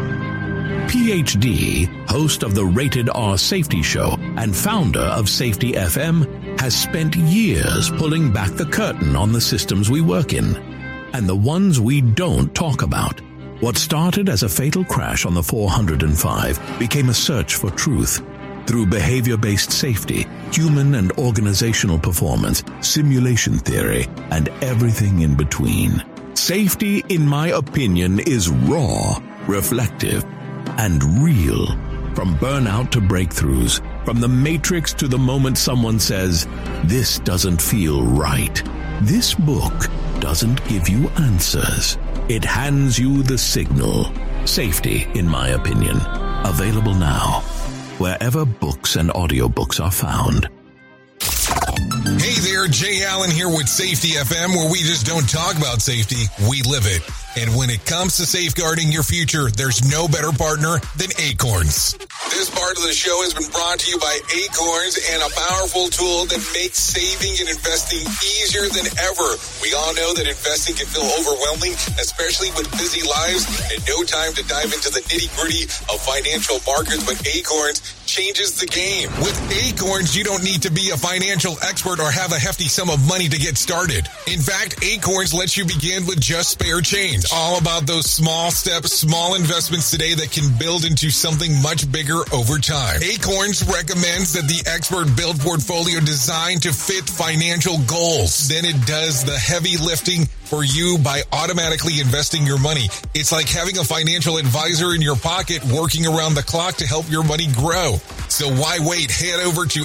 PhD, host of the Rated R Safety Show and founder of Safety FM, has spent years pulling back the curtain on the systems we work in and the ones we don't talk about. What started as a fatal crash on the 405 became a search for truth. Through behavior-based safety, human and organizational performance, simulation theory, and everything in between. Safety, in my opinion, is raw, reflective, and real. From burnout to breakthroughs, from the matrix to the moment someone says, "This doesn't feel right." This book doesn't give you answers. It hands you the signal. Safety, in my opinion. Available now, wherever books and audiobooks are found. Hey there, Jay Allen here with Safety FM, where we just don't talk about safety, we live it. And when it comes to safeguarding your future, there's no better partner than Acorns. This part of the show has been brought to you by Acorns and a powerful tool that makes saving and investing easier than ever. We all know that investing can feel overwhelming, especially with busy lives and no time to dive into the nitty-gritty of financial markets, but Acorns changes the game. With Acorns, you don't need to be a financial expert or have a hefty sum of money to get started. In fact, Acorns lets you begin with just spare change. All about those small steps, small investments today that can build into something much bigger over time. Acorns recommends that the expert build portfolio designed to fit financial goals. Then it does the heavy lifting for you by automatically investing your money. It's like having a financial advisor in your pocket working around the clock to help your money grow. So why wait? Head over to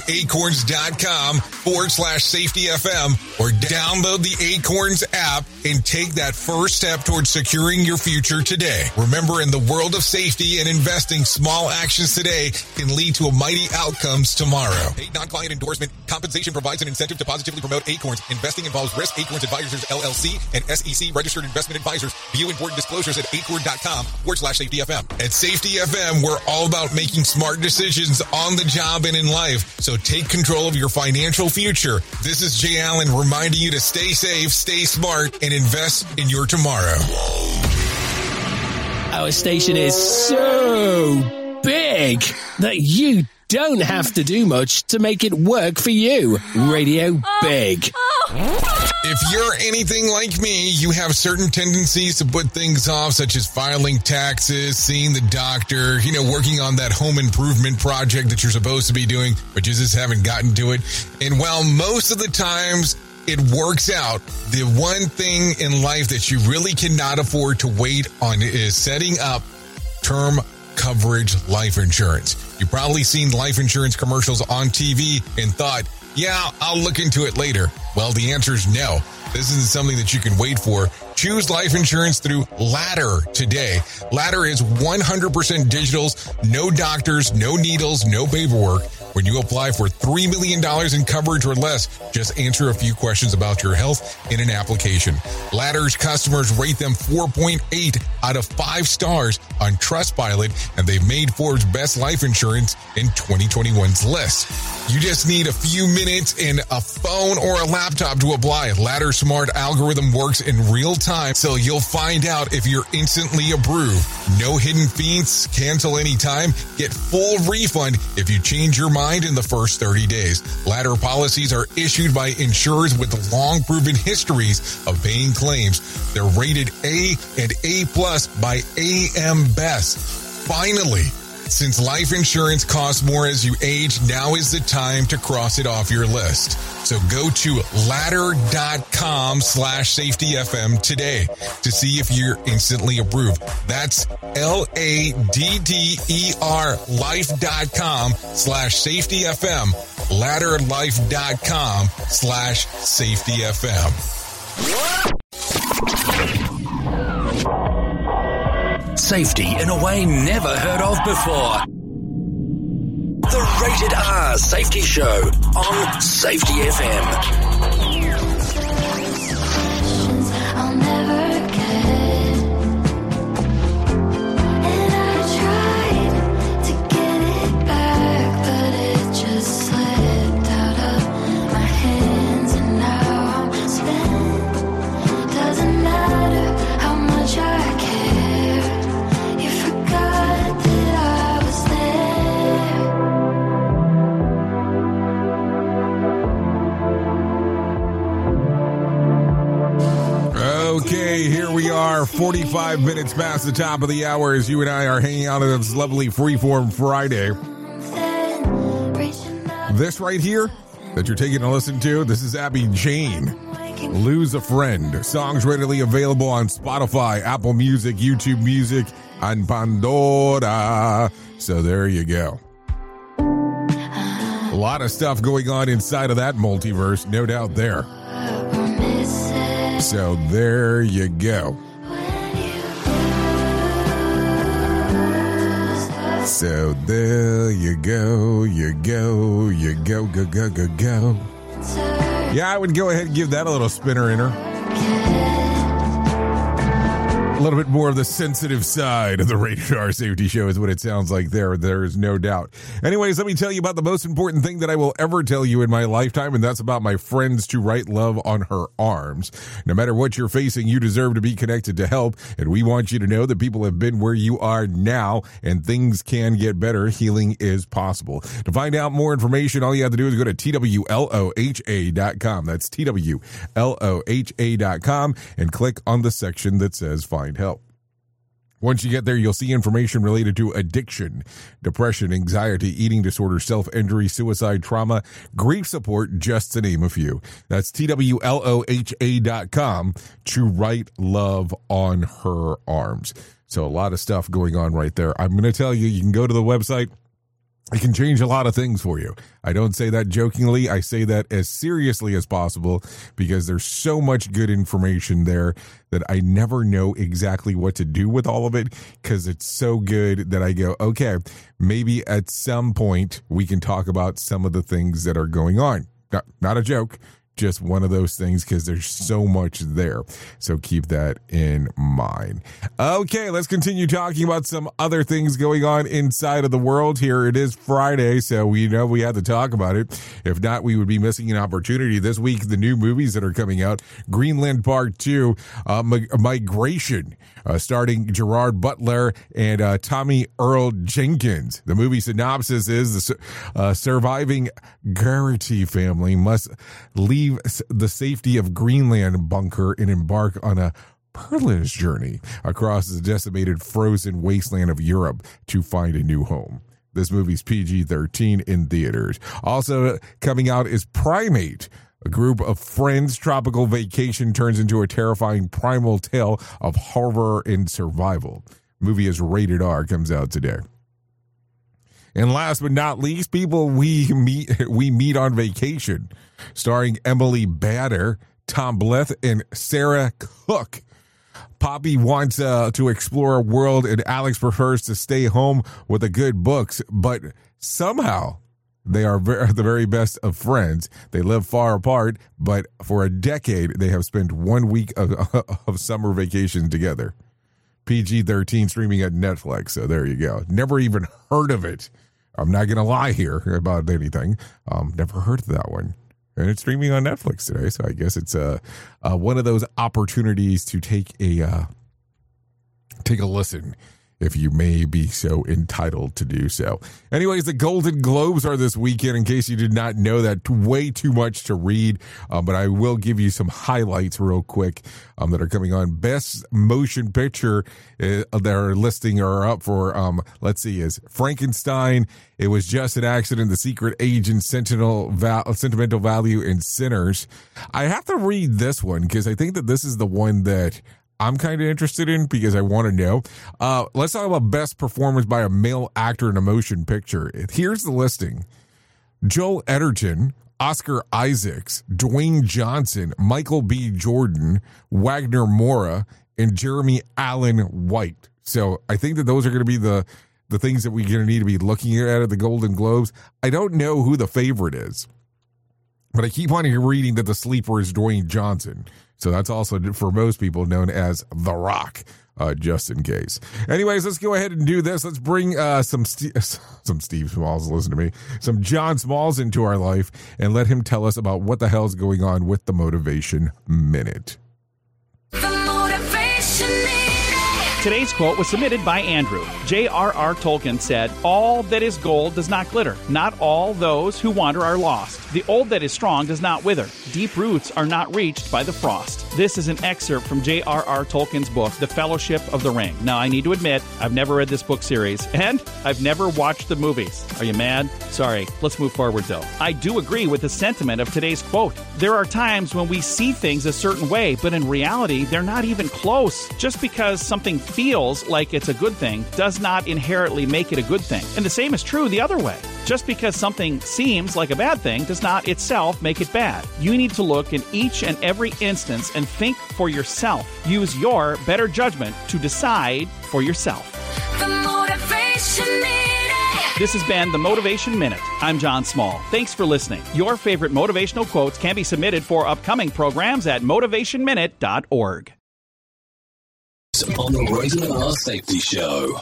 acorns.com/safetyfm or download the Acorns app and take that first step towards securing your future today. Remember, in the world of safety and investing, small actions today can lead to mighty outcomes tomorrow. Paid non-client endorsement. Compensation provides an incentive to positively promote Acorns. Investing involves risk. Acorns Advisors, LLC, and SEC registered investment advisors. View important disclosures at acorn.com/safetyfm. At Safety FM, we're all about making smart decisions on the job and in life. So take control of your financial future. This is Jay Allen reminding you to stay safe, stay smart, and invest in your tomorrow. Our station is so big that you don't have to do much to make it work for you. Radio Big. If you're anything like me, you have certain tendencies to put things off, such as filing taxes, seeing the doctor, working on that home improvement project that you're supposed to be doing, but you just haven't gotten to it. And while most of the times it works out, the one thing in life that you really cannot afford to wait on is setting up term coverage life insurance. You've probably seen life insurance commercials on TV and thought, yeah, I'll look into it later. Well, the answer is no. This isn't something that you can wait for. Choose life insurance through Ladder today. Ladder is 100% digitals, no doctors, no needles, no paperwork. When you apply for $3 million in coverage or less, just answer a few questions about your health in an application. Ladder's customers rate them 4.8 out of 5 stars on Trustpilot, and they've made Forbes Best Life Insurance in 2021's list. You just need a few minutes and a phone or a laptop to apply. Ladder's smart algorithm works in real time, so you'll find out if you're instantly approved. No hidden fees, cancel anytime, get full refund if you change your mind in the first 30 days. Ladder policies are issued by insurers with long proven histories of paying claims. They're rated A and A+ by AM Best. Finally, since life insurance costs more as you age, now is the time to cross it off your list. So go to ladder.com/safetyfm today to see if you're instantly approved. That's LADDER life.com/safetyfm. Ladderlife.com/safetyfm. Safety in a way never heard of before. The Rated R Safety Show on Safety FM. I'll never get, and I tried to get it back, but it just slipped out of my hands, and now I'm spent. Doesn't matter how much I care, you forgot that I was there. Okay, here we are, 45 minutes past the top of the hour as you and I are hanging out on this lovely Freeform Friday. This right here that you're taking a listen to, this is Abby Jane, Lose a Friend. Songs readily available on Spotify, Apple Music, YouTube Music, and Pandora. So there you go. A lot of stuff going on inside of that multiverse, no doubt there. So there you go. So there you go, go. Yeah, I would go ahead and give that a little spinner in her. A little bit more of the sensitive side of the Rated R Safety Show is what it sounds like there. There is no doubt. Anyways, let me tell you about the most important thing that I will ever tell you in my lifetime, and that's about my friends to write love on her arms. No matter what you're facing, you deserve to be connected to help, and we want you to know that people have been where you are now, and things can get better. Healing is possible. To find out more information, all you have to do is go to TWLOHA.com. That's TWLOHA.com and click on the section that says Find Help. Once you get there, you'll see information related to addiction, depression, anxiety, eating disorder, self-injury, suicide, trauma, grief support, just to name a few. That's TWLOHA.com to write love on her arms. So a lot of stuff going on right there. I'm going to tell you, you can go to the website. It can change a lot of things for you. I don't say that jokingly. I say that as seriously as possible because there's so much good information there that I never know exactly what to do with all of it because it's so good that I go, okay, maybe at some point we can talk about some of the things that are going on. Not a joke. Just one of those things because there's so much there. So keep that in mind. Okay, let's continue talking about some other things going on inside of the world here. It is Friday, so we know we have to talk about it. If not, we would be missing an opportunity. This week, the new movies that are coming out, Greenland Part 2, Migration, starring Gerard Butler and Tommy Earl Jenkins. The movie synopsis is the surviving Garrity family must leave the safety of Greenland bunker and embark on a perilous journey across the decimated frozen wasteland of Europe to find a new home. This movie's PG-13 in theaters. Also coming out is Primate. A group of friends' tropical vacation turns into a terrifying primal tale of horror and survival. Movie is rated R, comes out today. And last but not least, people we meet on vacation, starring Emily Bader, Tom Blyth, and Sarah Cook. Poppy wants to explore a world, and Alex prefers to stay home with the good books, but somehow they are the very best of friends. They live far apart, but for a decade, they have spent 1 week of summer vacation together. PG-13 streaming at Netflix, so there you go. Never even heard of it. I'm not going to lie here about anything. Never heard of that one. And it's streaming on Netflix today, so I guess it's one of those opportunities to take a listen, if you may be so entitled to do so. Anyways, the Golden Globes are this weekend, in case you did not know that. Way too much to read, but I will give you some highlights real quick that are coming on. Best Motion Picture their listing are up for, let's see, is Frankenstein, It Was Just an Accident, The Secret Agent, Sentimental Value, and Sinners. I have to read this one because I think that this is the one that I'm kind of interested in because I want to know. Let's talk about best performance by a male actor in a motion picture. Here's the listing: Joel Edgerton, Oscar Isaacs, Dwayne Johnson, Michael B. Jordan, Wagner Moura, and Jeremy Allen White. So I think that those are going to be the things that we're going to need to be looking at the Golden Globes. I don't know who the favorite is, but I keep on reading that the sleeper is Dwayne Johnson. So that's also, for most people, known as The Rock, just in case. Anyways, let's go ahead and do this. Let's bring some Steve Smalls, listen to me, some John Smalls into our life and let him tell us about what the hell is going on with the Motivation Minute. Today's quote was submitted by Andrew. J.R.R. Tolkien said, "All that is gold does not glitter. Not all those who wander are lost. The old that is strong does not wither. Deep roots are not reached by the frost." This is an excerpt from J.R.R. Tolkien's book, The Fellowship of the Ring. Now, I need to admit, I've never read this book series, and I've never watched the movies. Are you mad? Sorry. Let's move forward, though. I do agree with the sentiment of today's quote. There are times when we see things a certain way, but in reality, they're not even close. Just because something feels like it's a good thing does not inherently make it a good thing. And the same is true the other way. Just because something seems like a bad thing does not itself make it bad. You need to look in each and every instance and think for yourself. Use your better judgment to decide for yourself. The Motivation Minute. This has been the Motivation Minute. I'm John Small. Thanks for listening. Your favorite motivational quotes can be submitted for upcoming programs at motivationminute.org. On the Rated R Safety Show.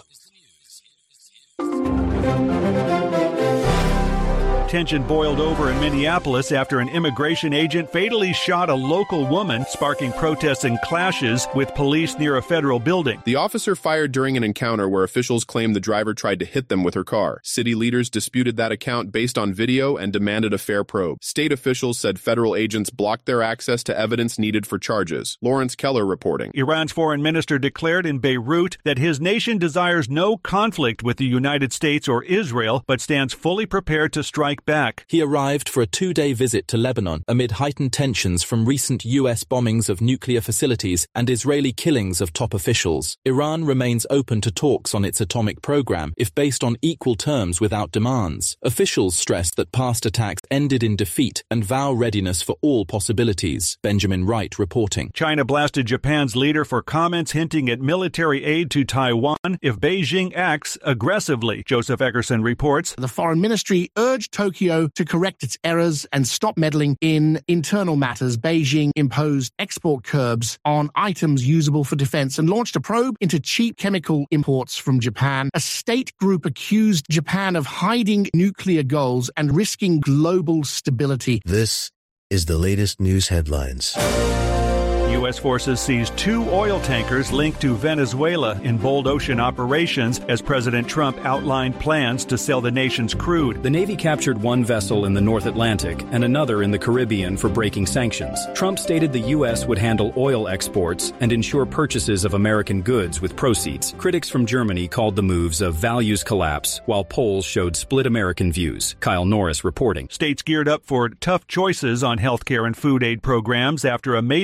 Tension boiled over in Minneapolis after an immigration agent fatally shot a local woman, sparking protests and clashes with police near a federal building. The officer fired during an encounter where officials claimed the driver tried to hit them with her car. City leaders disputed that account based on video and demanded a fair probe. State officials said federal agents blocked their access to evidence needed for charges. Lawrence Keller reporting. Iran's foreign minister declared in Beirut that his nation desires no conflict with the United States or Israel, but stands fully prepared to strike back. He arrived for a 2-day visit to Lebanon amid heightened tensions from recent U.S. bombings of nuclear facilities and Israeli killings of top officials. Iran remains open to talks on its atomic program if based on equal terms without demands. Officials stress that past attacks ended in defeat and vow readiness for all possibilities. Benjamin Wright reporting. China blasted Japan's leader for comments hinting at military aid to Taiwan if Beijing acts aggressively. Joseph Eckerson reports. The foreign ministry urged Tokyo to correct its errors and stop meddling in internal matters. Beijing imposed export curbs on items usable for defense and launched a probe into cheap chemical imports from Japan. A state group accused Japan of hiding nuclear goals and risking global stability. This is the latest news headlines. U.S. forces seized 2 oil tankers linked to Venezuela in bold ocean operations as President Trump outlined plans to sell the nation's crude. The Navy captured 1 vessel in the North Atlantic and another in the Caribbean for breaking sanctions. Trump stated the U.S. would handle oil exports and ensure purchases of American goods with proceeds. Critics from Germany called the moves a values collapse, while polls showed split American views. Kyle Norris reporting. States geared up for tough choices on health care and food aid programs after a major federal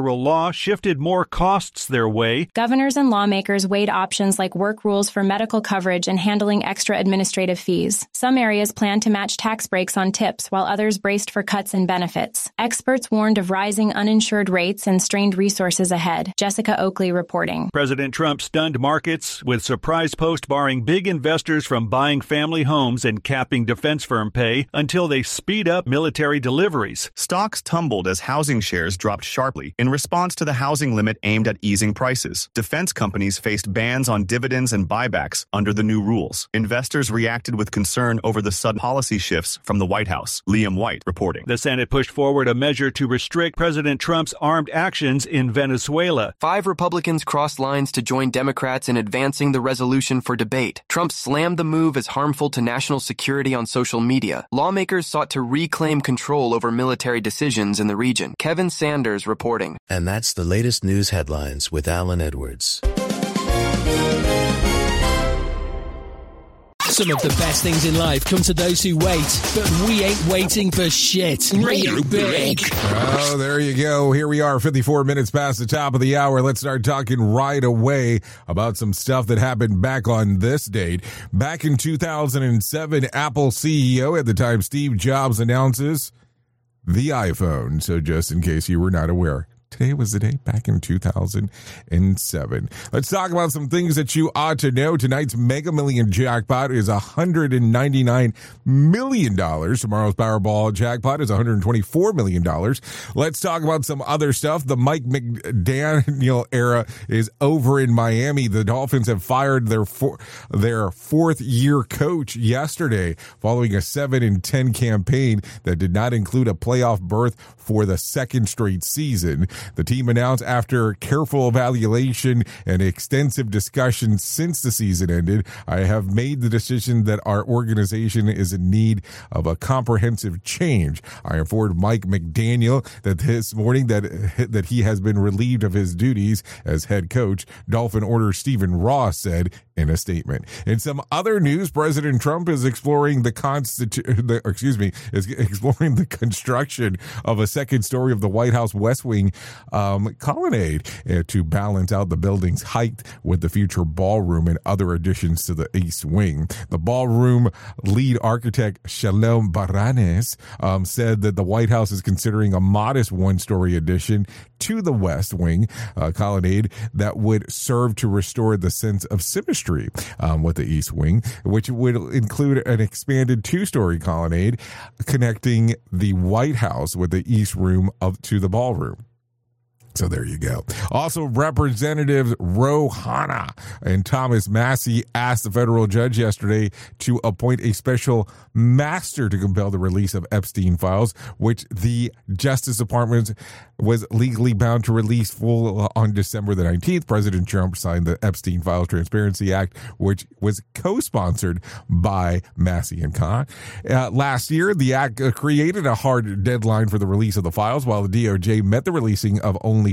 federal law shifted more costs their way. Governors and lawmakers weighed options like work rules for medical coverage and handling extra administrative fees. Some areas plan to match tax breaks on tips, while others braced for cuts in benefits. Experts warned of rising uninsured rates and strained resources ahead. Jessica Oakley reporting. President Trump stunned markets with surprise post barring big investors from buying family homes and capping defense firm pay until they speed up military deliveries. Stocks tumbled as housing shares dropped sharply in response to the housing limit aimed at easing prices. Defense companies faced bans on dividends and buybacks under the new rules. Investors reacted with concern over the sudden policy shifts from the White House. Liam White reporting. The Senate pushed forward a measure to restrict President Trump's armed actions in Venezuela. 5 Republicans crossed lines to join Democrats in advancing the resolution for debate. Trump slammed the move as harmful to national security on social media. Lawmakers sought to reclaim control over military decisions in the region. Kevin Sanders reporting. And that's the latest news headlines with Alan Edwards. Some of the best things in life come to those who wait, but we ain't waiting for shit. Radio Big. Oh, there you go. Here we are, 54 minutes past the top of the hour. Let's start talking right away about some stuff that happened back on this date. Back in 2007, Apple CEO at the time, Steve Jobs, announces the iPhone. So just in case you were not aware, today was the day back in 2007. Let's talk about some things that you ought to know. Tonight's Mega Million jackpot is $199 million. Tomorrow's Powerball jackpot is $124 million. Let's talk about some other stuff. The Mike McDaniel era is over in Miami. The Dolphins have fired their fourth-year coach yesterday following a 7-10 campaign that did not include a playoff berth for the second straight season. The team announced after careful evaluation and extensive discussion since the season ended, I have made the decision that our organization is in need of a comprehensive change. I informed Mike McDaniel that this morning that he has been relieved of his duties as head coach, Dolphin owner Stephen Ross said in a statement. In some other news, President Trump is exploring the construction of a second story of the White House West Wing colonnade to balance out the building's height with the future ballroom and other additions to the East Wing. The ballroom lead architect Shalom Baranes said that the White House is considering a modest one-story addition to the West Wing colonnade that would serve to restore the sense of symmetry with the East Wing, which would include an expanded two-story colonnade connecting the White House with the East Room to the ballroom. So there you go. Also, Representatives Ro Khanna and Thomas Massie asked the federal judge yesterday to appoint a special master to compel the release of Epstein files, which the Justice Department was legally bound to release full on December the 19th. President Trump signed the Epstein Files Transparency Act, which was co-sponsored by Massie and Khan. Last year, the act created a hard deadline for the release of the files, while the DOJ met the releasing of only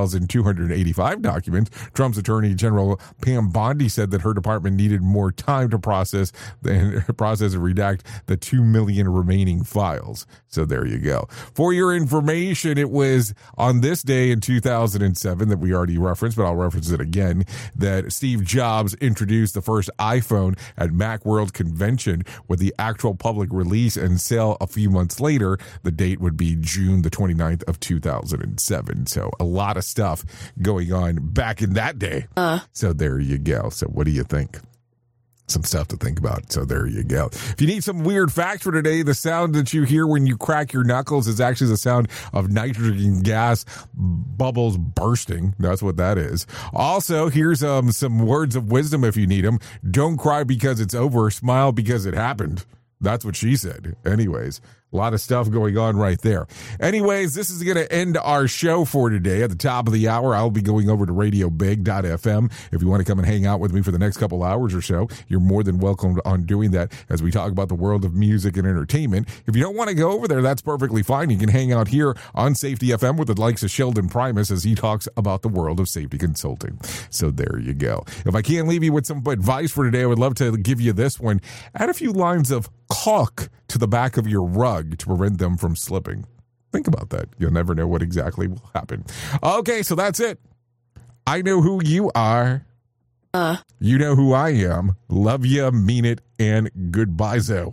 12,285 documents. Trump's Attorney General Pam Bondi said that her department needed more time to process and redact the 2 million remaining files. So there you go. For your information, it was on this day in 2007 that we already referenced, but I'll reference it again, that Steve Jobs introduced the first iPhone at Macworld Convention, with the actual public release and sale a few months later. The date would be June the 29th of 2007. So a lot of stuff going on back in that day. So there you go. So what do you think? Some stuff to think about. So there you go. If you need some weird facts for today, the sound that you hear when you crack your knuckles is actually the sound of nitrogen gas bubbles bursting. That's what that is. Also, here's some words of wisdom if you need them. Don't cry because it's over. Smile because it happened. That's what she said. Anyways, a lot of stuff going on right there. Anyways, this is going to end our show for today. At the top of the hour, I'll be going over to radiobig.fm. If you want to come and hang out with me for the next couple hours or so, you're more than welcome on doing that as we talk about the world of music and entertainment. If you don't want to go over there, that's perfectly fine. You can hang out here on Safety FM with the likes of Sheldon Primus as he talks about the world of safety consulting. So there you go. If I can't leave you with some advice for today, I would love to give you this one. Add a few lines of caulk to the back of your rug to prevent them from slipping. Think about that. You'll never know what exactly will happen. Okay, so that's it. I know who you are. You know who I am. Love ya, mean it, and goodbye, Zo.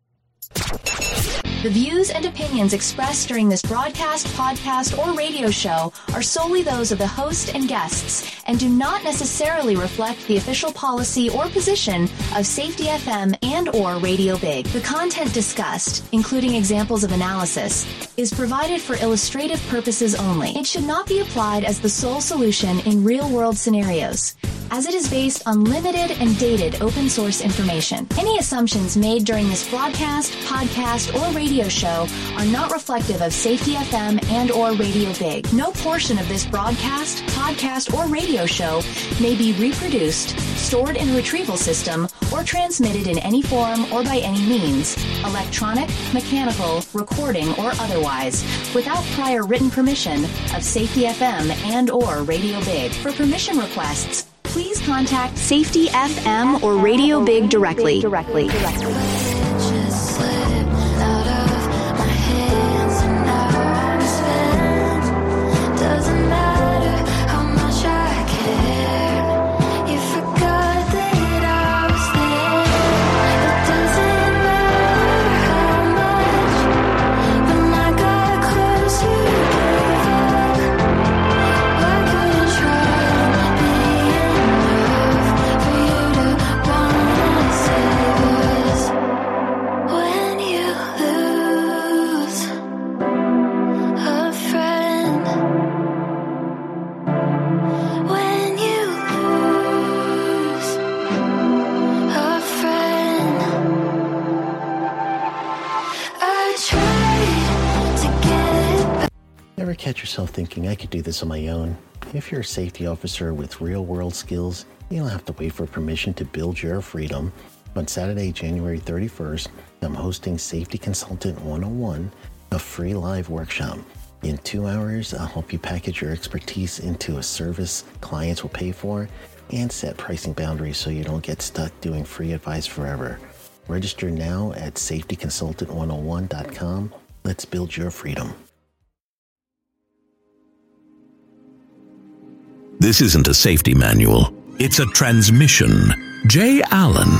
The views and opinions expressed during this broadcast, podcast, or radio show are solely those of the host and guests and do not necessarily reflect the official policy or position of Safety FM and or Radio Big. The content discussed, including examples of analysis, is provided for illustrative purposes only. It should not be applied as the sole solution in real-world scenarios, as it is based on limited and dated open source information. Any assumptions made during this broadcast, podcast, or radio show are not reflective of Safety FM and or Radio Big. No portion of this broadcast, podcast, or radio show may be reproduced, stored in a retrieval system, or transmitted in any form or by any means, electronic, mechanical, recording, or otherwise, without prior written permission of Safety FM and or Radio Big. For permission requests, please contact Safety FM or Radio Big directly. Ever catch yourself thinking, I could do this on my own? If you're a safety officer with real-world skills, you don't have to wait for permission to build your freedom. On Saturday, January 31st, I'm hosting Safety Consultant 101, a free live workshop. In 2 hours, I'll help you package your expertise into a service clients will pay for and set pricing boundaries so you don't get stuck doing free advice forever. Register now at safetyconsultant101.com. Let's build your freedom. This isn't a safety manual. It's a transmission. Jay Allen,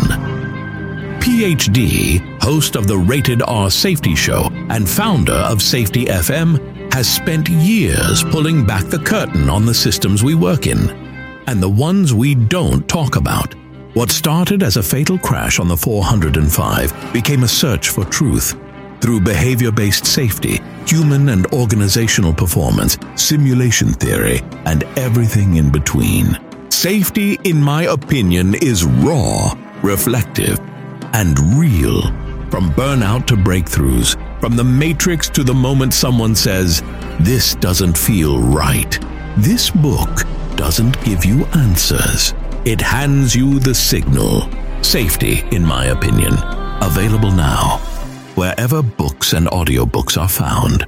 PhD, host of the Rated R Safety Show and founder of Safety FM, has spent years pulling back the curtain on the systems we work in and the ones we don't talk about. What started as a fatal crash on the 405 became a search for truth. Through behavior-based safety, human and organizational performance, simulation theory, and everything in between. Safety, in my opinion, is raw, reflective, and real. From burnout to breakthroughs, from the matrix to the moment someone says, "This doesn't feel right." This book doesn't give you answers. It hands you the signal. Safety, in my opinion. Available now, wherever books and audiobooks are found.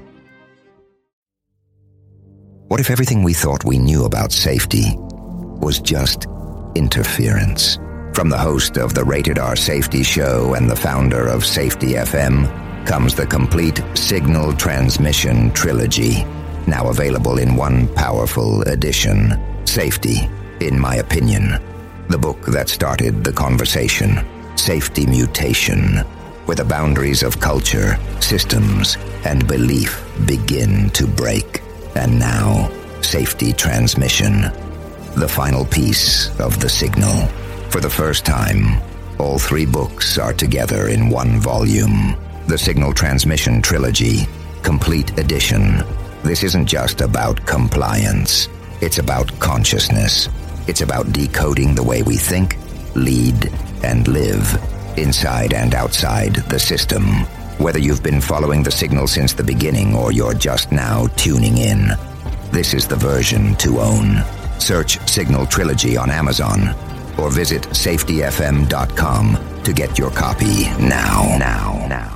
What if everything we thought we knew about safety was just interference? From the host of the Rated R Safety Show and the founder of Safety FM comes the complete Signal Transmission Trilogy, now available in one powerful edition. Safety, in my opinion. The book that started the conversation. Safety Mutation, where the boundaries of culture, systems, and belief begin to break. And now, Safety Transmission, the final piece of the signal. For the first time, all 3 books are together in one volume. The Signal Transmission Trilogy, Complete Edition. This isn't just about compliance. It's about consciousness. It's about decoding the way we think, lead, and live, inside and outside the system. Whether you've been following the signal since the beginning or you're just now tuning in, this is the version to own. Search Signal Trilogy on Amazon or visit safetyfm.com to get your copy now.